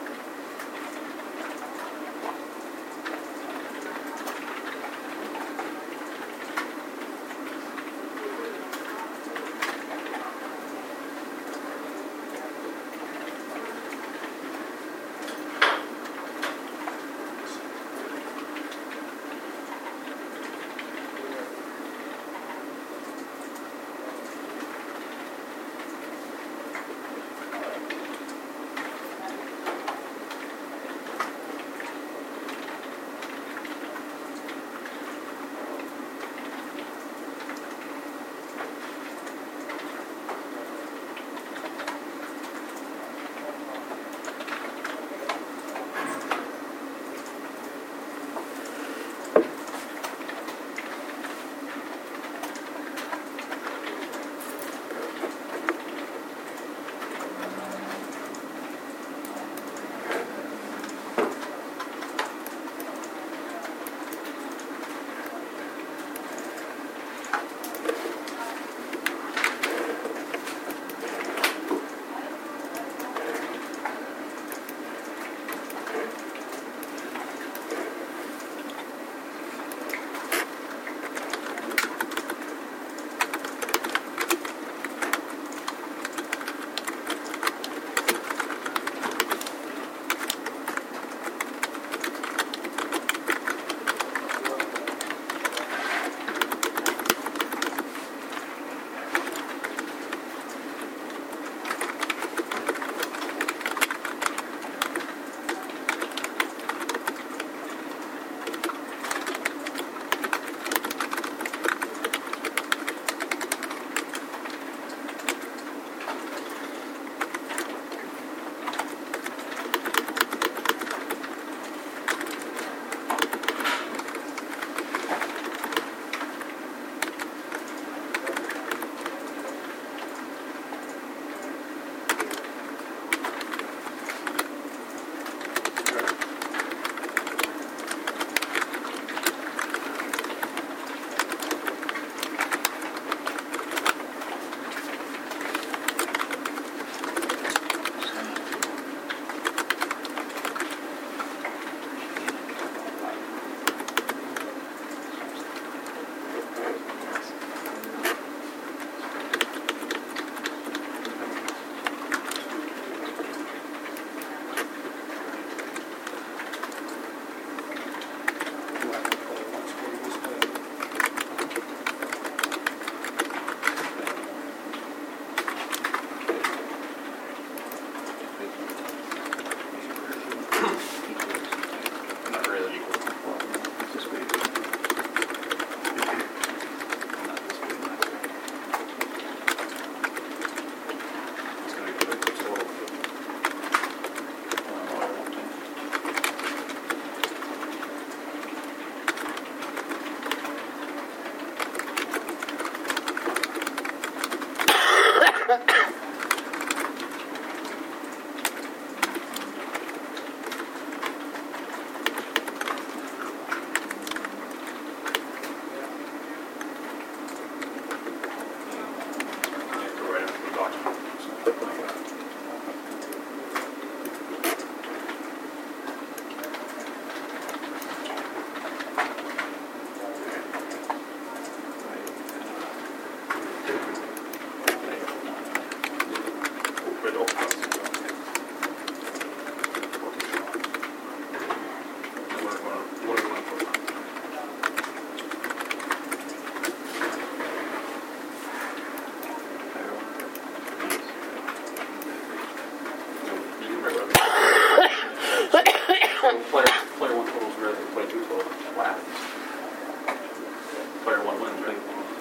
Player, player one totals red, player two totals black. Player one wins, right?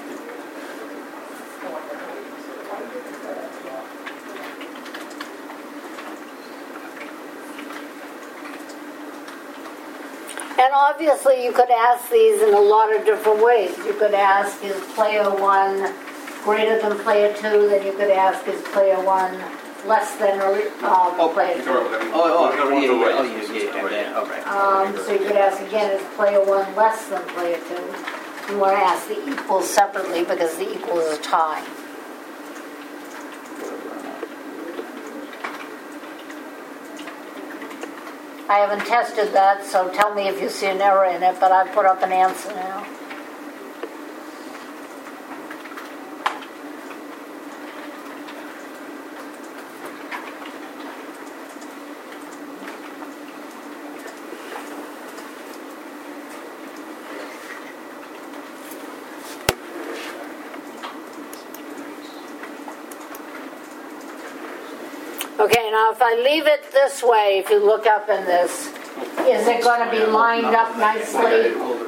And obviously you could ask these in a lot of different ways. You could ask, is player one greater than player two? Then you could ask, is player one less than or um, Oh, player You two? can write whatever you Oh, want. oh, Whatever oh, you yeah, want yeah, to oh, write, yeah, it's yeah, just yeah, right. yeah, okay. Um, so you could ask again, is player one less than player two? You want to ask the equals separately because the equal is a tie. I haven't tested that, so tell me if you see an error in it, but I put up an answer now. Okay, now if I leave it this way, if you look up in this, is it going to be lined up nicely?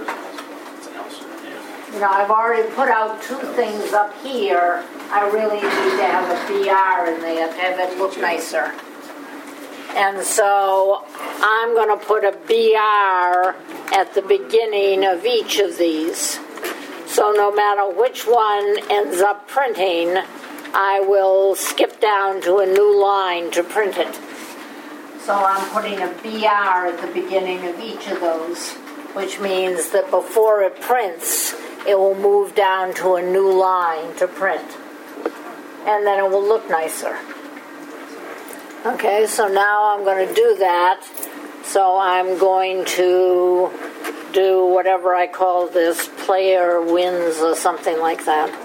You know, I've already put out two things up here. I really need to have a B R in there to have it look nicer. And so I'm going to put a B R at the beginning of each of these. So no matter which one ends up printing, I will skip down to a new line to print it. So I'm putting a B R at the beginning of each of those, which means that before it prints, it will move down to a new line to print. And then it will look nicer. Okay, so now I'm going to do that. So I'm going to do whatever I call this, player wins or something like that.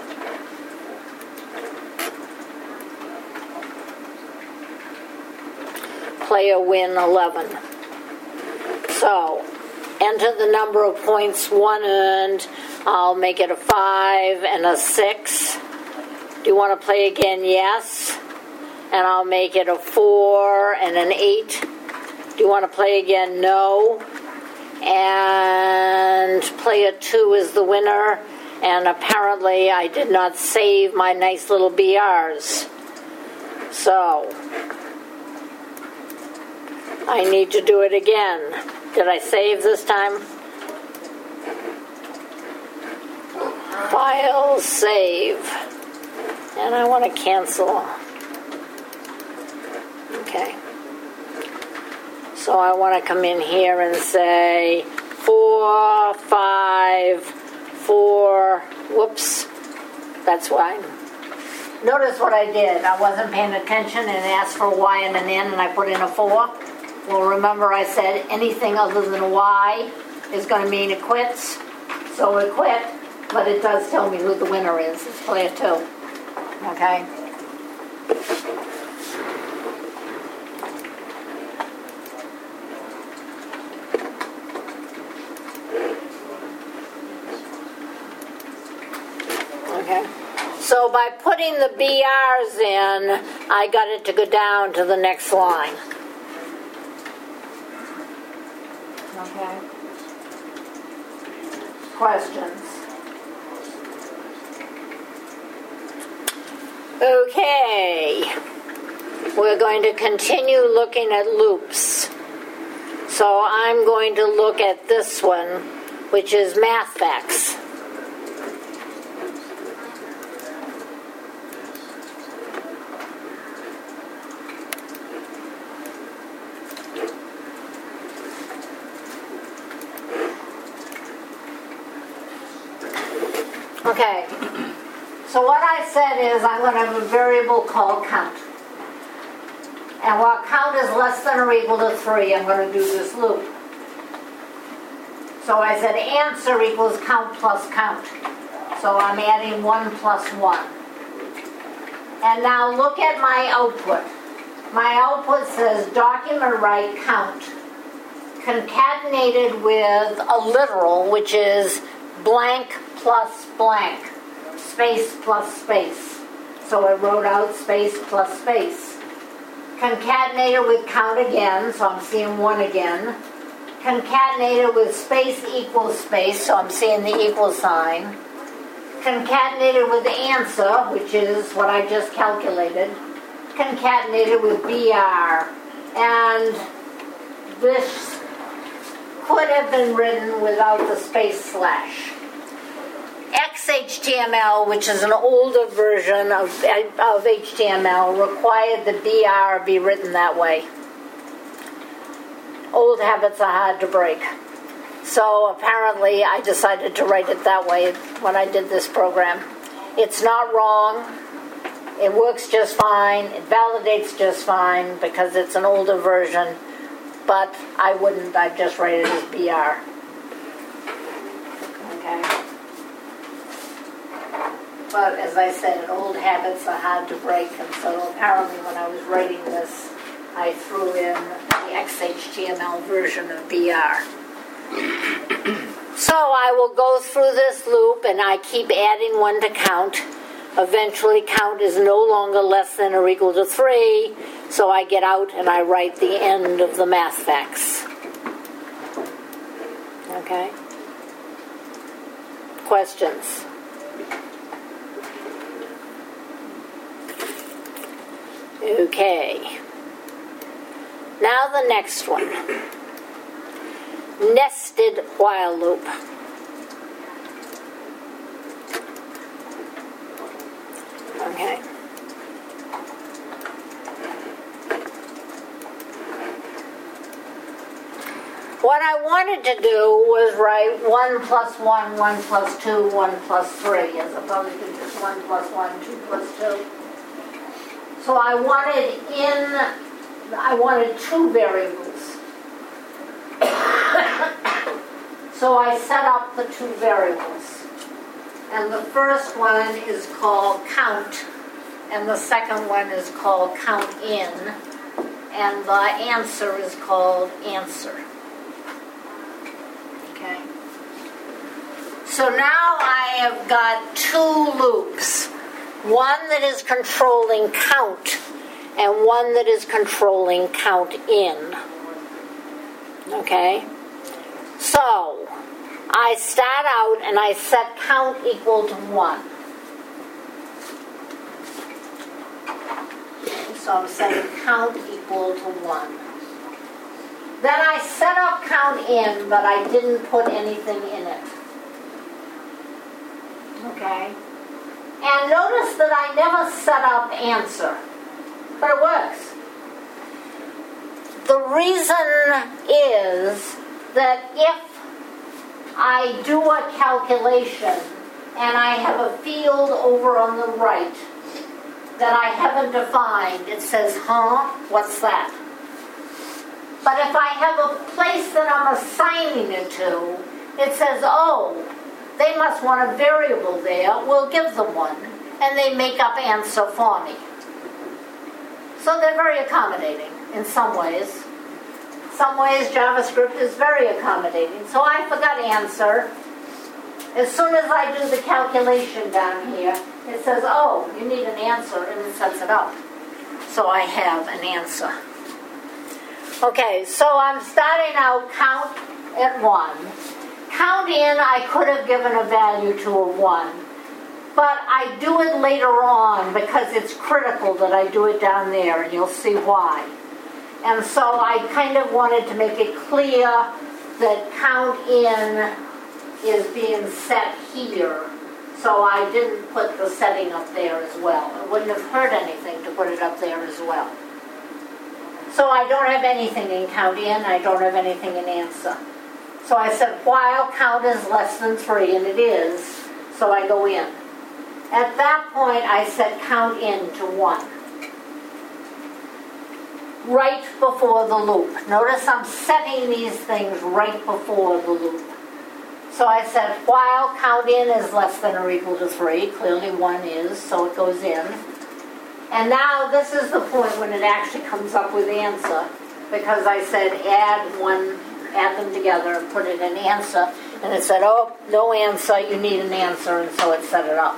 Player win eleven. So, enter the number of points one earned. I'll make it a five and a six. Do you want to play again? Yes. And I'll make it a four and an eight. Do you want to play again? No. And player two is the winner. And apparently I did not save my nice little B Rs. So, I need to do it again. Did I save this time? File, save. And I want to cancel. Okay. So I want to come in here and say four, five, four, whoops. That's why. Notice what I did. I wasn't paying attention and asked for a Y and an N and I put in a four. Well, remember I said anything other than Y is going to mean it quits. So it quit, but it does tell me who the winner is. It's player two. Okay? Okay. So by putting the B Rs in, I got it to go down to the next line. Okay. Questions? Okay. We're going to continue looking at loops. So I'm going to look at this one, which is MathFacts. Okay. So what I said is I'm going to have a variable called count. And while count is less than or equal to three, I'm going to do this loop. So I said answer equals count plus count. So I'm adding one plus one. And now look at my output. My output says document write count concatenated with a literal, which is blank plus blank, space plus space. So I wrote out space plus space. Concatenated with count again, so I'm seeing one again. Concatenated with space equals space, so I'm seeing the equal sign. Concatenated with answer, which is what I just calculated. Concatenated with B R. And this could have been written without the space slash. X H T M L, which is an older version of, of H T M L, required the B R be written that way. Old habits are hard to break. So apparently I decided to write it that way when I did this program. It's not wrong. It works just fine. It validates just fine because it's an older version. But I wouldn't. I'd just write it as B R. Okay. But as I said, old habits are hard to break. And so apparently when I was writing this, I threw in the X H T M L version of B R. So I will go through this loop and I keep adding one to count. Eventually count is no longer less than or equal to three, so I get out and I write the end of the math facts. Okay? Questions? Okay. Now the next one. Nested while loop. Okay. What I wanted to do was write one plus one, one plus two, one plus three, as opposed to just one plus one, two plus two. So I wanted in, I wanted two variables. So I set up the two variables. And the first one is called count, and the second one is called count in, and the answer is called answer. Okay. So now I have got two loops. One that is controlling count, and one that is controlling count in. Okay? So, I start out and I set count equal to one. So I'm setting count equal to one. Then I set up count in, but I didn't put anything in it. Okay? And notice that I never set up answer, but it works. The reason is that if I do a calculation and I have a field over on the right that I haven't defined, it says, huh, what's that? But if I have a place that I'm assigning it to, it says, oh, they must want a variable there, we'll give them one, and they make up answer for me. So they're very accommodating in some ways. Some ways JavaScript is very accommodating. So I forgot answer. As soon as I do the calculation down here, it says, oh, you need an answer, and it sets it up. So I have an answer. Okay, so I'm starting out count at one. Count in, I could have given a value to a one. But I do it later on because it's critical that I do it down there, and you'll see why. And so I kind of wanted to make it clear that count in is being set here. So I didn't put the setting up there as well. It wouldn't have hurt anything to put it up there as well. So I don't have anything in count in, I don't have anything in answer. So I said while count is less than three, and it is. So I go in. At that point, I said count in to one. Right before the loop. Notice I'm setting these things right before the loop. So I said while count in is less than or equal to three, clearly one is, so it goes in. And now this is the point when it actually comes up with answer, because I said add one, add them together, put it in answer, and it said, oh, no answer, you need an answer, and so it set it up.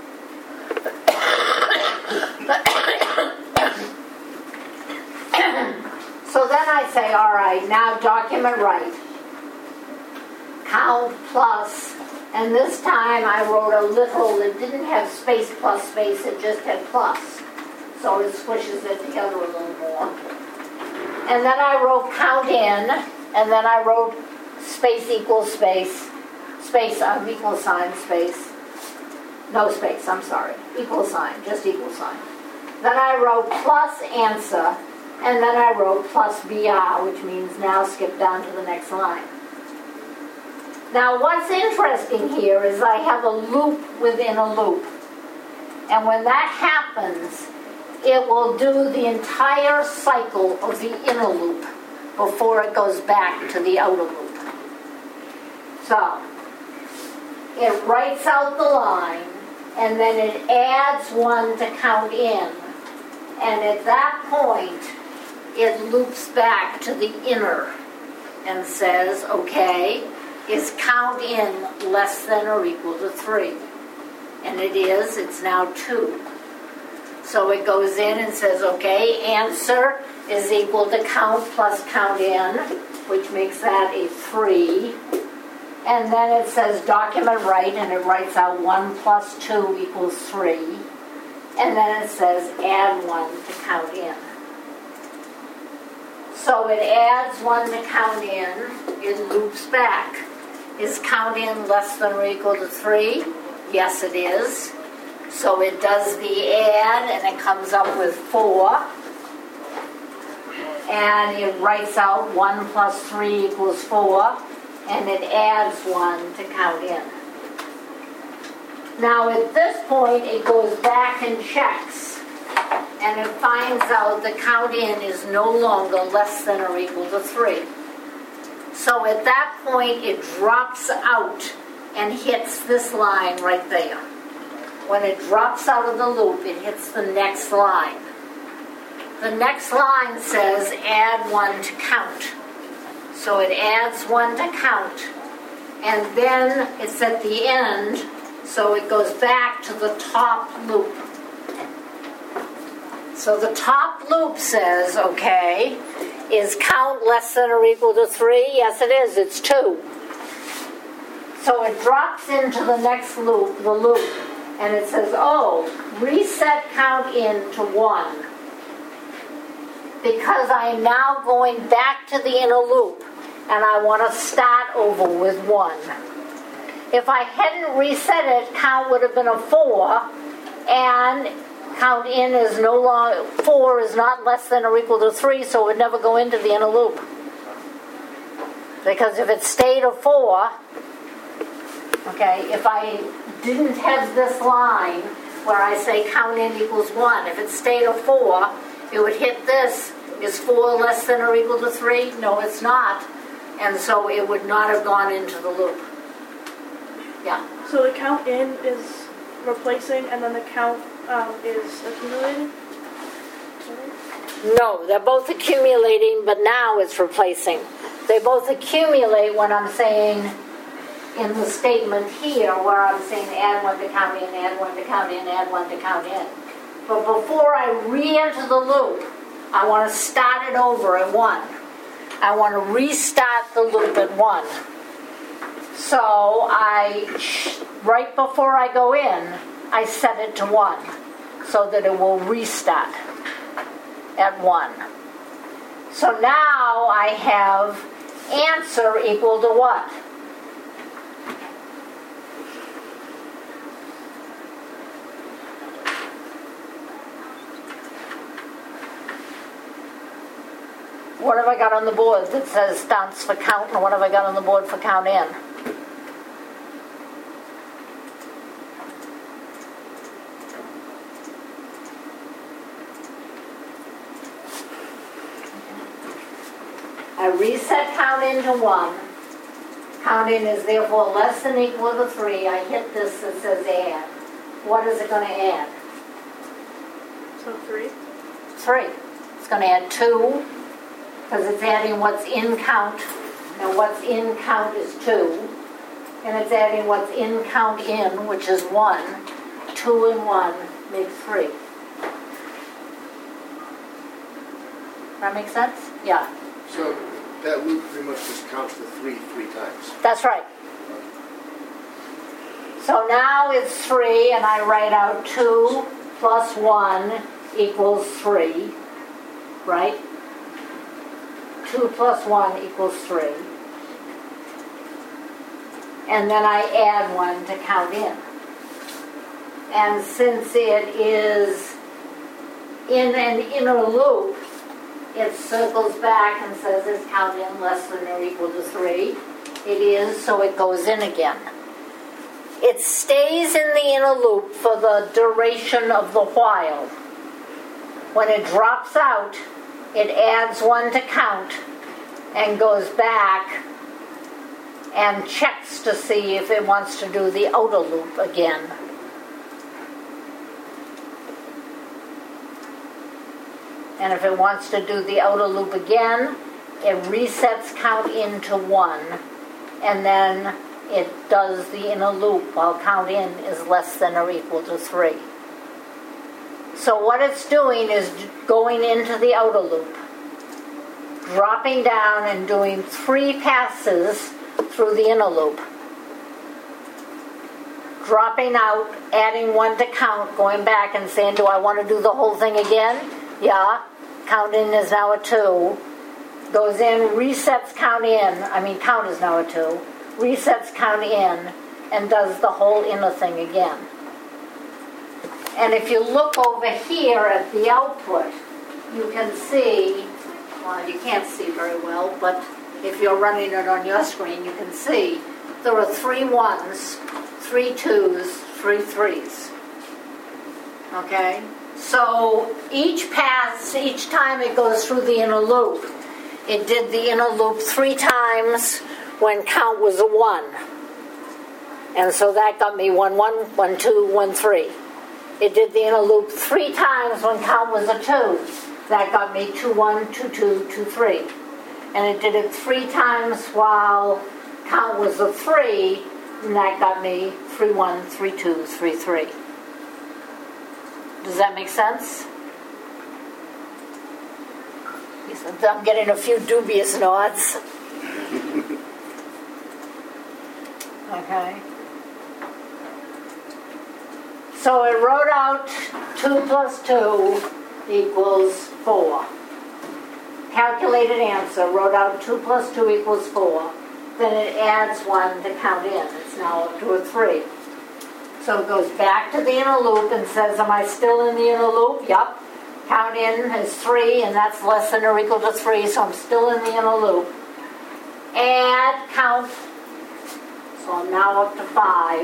So then I say, all right, now document right. Count plus, and this time I wrote a little, it didn't have space plus space, it just had plus. So it squishes it together a little more. And then I wrote count in, and then I wrote space equals space, space of equal sign space, no space, I'm sorry, equal sign, just equal sign. Then I wrote plus answer, and then I wrote plus B R, which means now skip down to the next line. Now what's interesting here is I have a loop within a loop. And when that happens, it will do the entire cycle of the inner loop before it goes back to the outer loop. So, it writes out the line, and then it adds one to count in. And at that point, it loops back to the inner and says, okay, is count in less than or equal to three? And it is, it's now two. So it goes in and says, okay, answer is equal to count plus count in, which makes that a three. And then it says document right, and it writes out one plus two equals three. And then it says add one to count in. So it adds one to count in, it loops back. Is count in less than or equal to three? Yes, it is. So it does the add, and it comes up with four. And it writes out one plus three equals four, and it adds one to count in. Now at this point, it goes back and checks, and it finds out the count in is no longer less than or equal to three. So at that point, it drops out and hits this line right there. When it drops out of the loop, it hits the next line. The next line says add one to count. So it adds one to count. And then it's at the end, so it goes back to the top loop. So the top loop says, okay, is count less than or equal to three? Yes, it is. It's two. So it drops into the next loop, the loop, and it says, oh, reset count in to one. Because I am now going back to the inner loop, and I want to start over with one. If I hadn't reset it, count would have been a four, and count in is no longer, four is not less than or equal to three, so it would never go into the inner loop. Because if it stayed a four, okay, if I didn't have this line where I say count in equals one, if it stayed a four, it would hit this. Is four less than or equal to three? No, it's not. And so it would not have gone into the loop. Yeah. So the count in is replacing, and then the count um, is accumulating? No, they're both accumulating, but now it's replacing. They both accumulate when I'm saying in the statement here, where I'm saying add one to count in, add one to count in, add one to count in. But before I re-enter the loop, I want to start it over at one. I want to restart the loop at one. So I, right before I go in, I set it to one so that it will restart at one. So now I have answer equal to what? What have I got on the board that says stands for count, and what have I got on the board for count in? I reset count into one. Count in is therefore less than or equal to three. I hit this that says add. What is it going to add? So three. Three. It's going to add two, because it's adding what's in count, and what's in count is two. And it's adding what's in count in, which is one. Two and one makes three. That make sense? Yeah. So that loop pretty much just counts the three three times. That's right. So now it's three, and I write out two plus one equals three, right? two plus one equals three. And then I add one to count in. And since it is in an inner loop, it circles back and says it's count in less than or equal to three. It is, so it goes in again. It stays in the inner loop for the duration of the while. When it drops out, it adds one to count and goes back and checks to see if it wants to do the outer loop again. And if it wants to do the outer loop again, it resets count into one, and then it does the inner loop while count in is less than or equal to three. So what it's doing is going into the outer loop, dropping down and doing three passes through the inner loop, dropping out, adding one to count, going back and saying, do I want to do the whole thing again? Yeah. Count in is now a two. Goes in, resets count in. I mean, count is now a two. Resets count in and does the whole inner thing again. And if you look over here at the output, you can see, well, you can't see very well, but if you're running it on your screen, you can see there are three ones, three twos, three threes. Okay? So each pass, each time it goes through the inner loop, it did the inner loop three times when count was a one. And so that got me one, one, one, two, one, three. It did the inner loop three times when count was a two. That got me two, one, two, two, two, three. And it did it three times while count was a three, and that got me three, one, three, two, three, three. Does that make sense? I'm getting a few dubious nods. Okay. So it wrote out two plus two equals four. Calculated answer, wrote out two plus two equals four. Then it adds one to count in. It's now up to a three. So it goes back to the inner loop and says, am I still in the inner loop? Yup. Count in is three, and that's less than or equal to three, so I'm still in the inner loop. Add count. So I'm now up to five.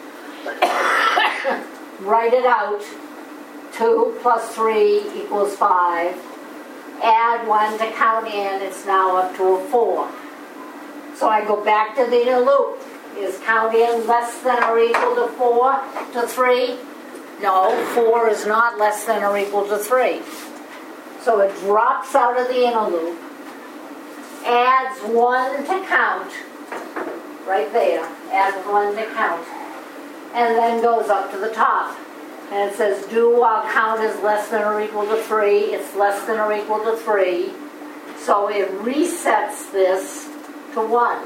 Write it out. two plus three equals five. Add one to count in, it's now up to a four. So I go back to the inner loop. Is count in less than or equal to four to three? No, four is not less than or equal to three. So it drops out of the inner loop, adds one to count, right there, adds one to count, and then goes up to the top. And it says, do while count is less than or equal to three. It's less than or equal to three. So it resets this to one.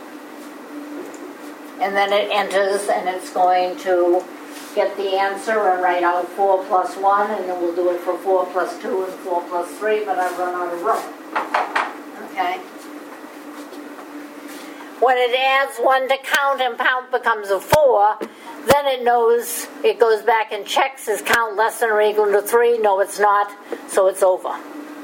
And then it enters, and it's going to get the answer and write out four plus one, and then we'll do it for four plus two and four plus three, but I've run out of room. Okay? When it adds one to count and count becomes a four, then it knows, it goes back and checks, is count less than or equal to three? No, it's not, so it's over.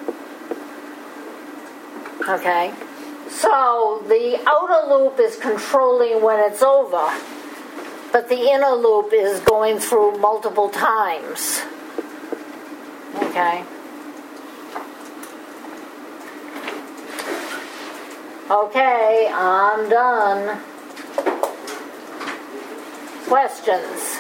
Okay? So the outer loop is controlling when it's over, but the inner loop is going through multiple times. Okay? Okay, I'm done. Questions?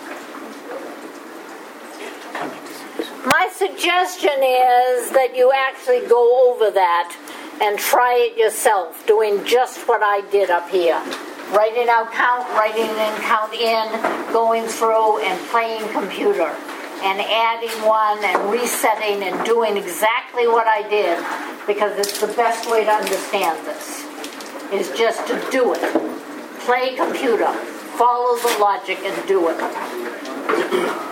My suggestion is that you actually go over that and try it yourself, doing just what I did up here. Writing out count, writing in count in, going through and playing computer, and adding one and resetting and doing exactly what I did, because it's the best way to understand this, is just to do it. Play computer, follow the logic and do it.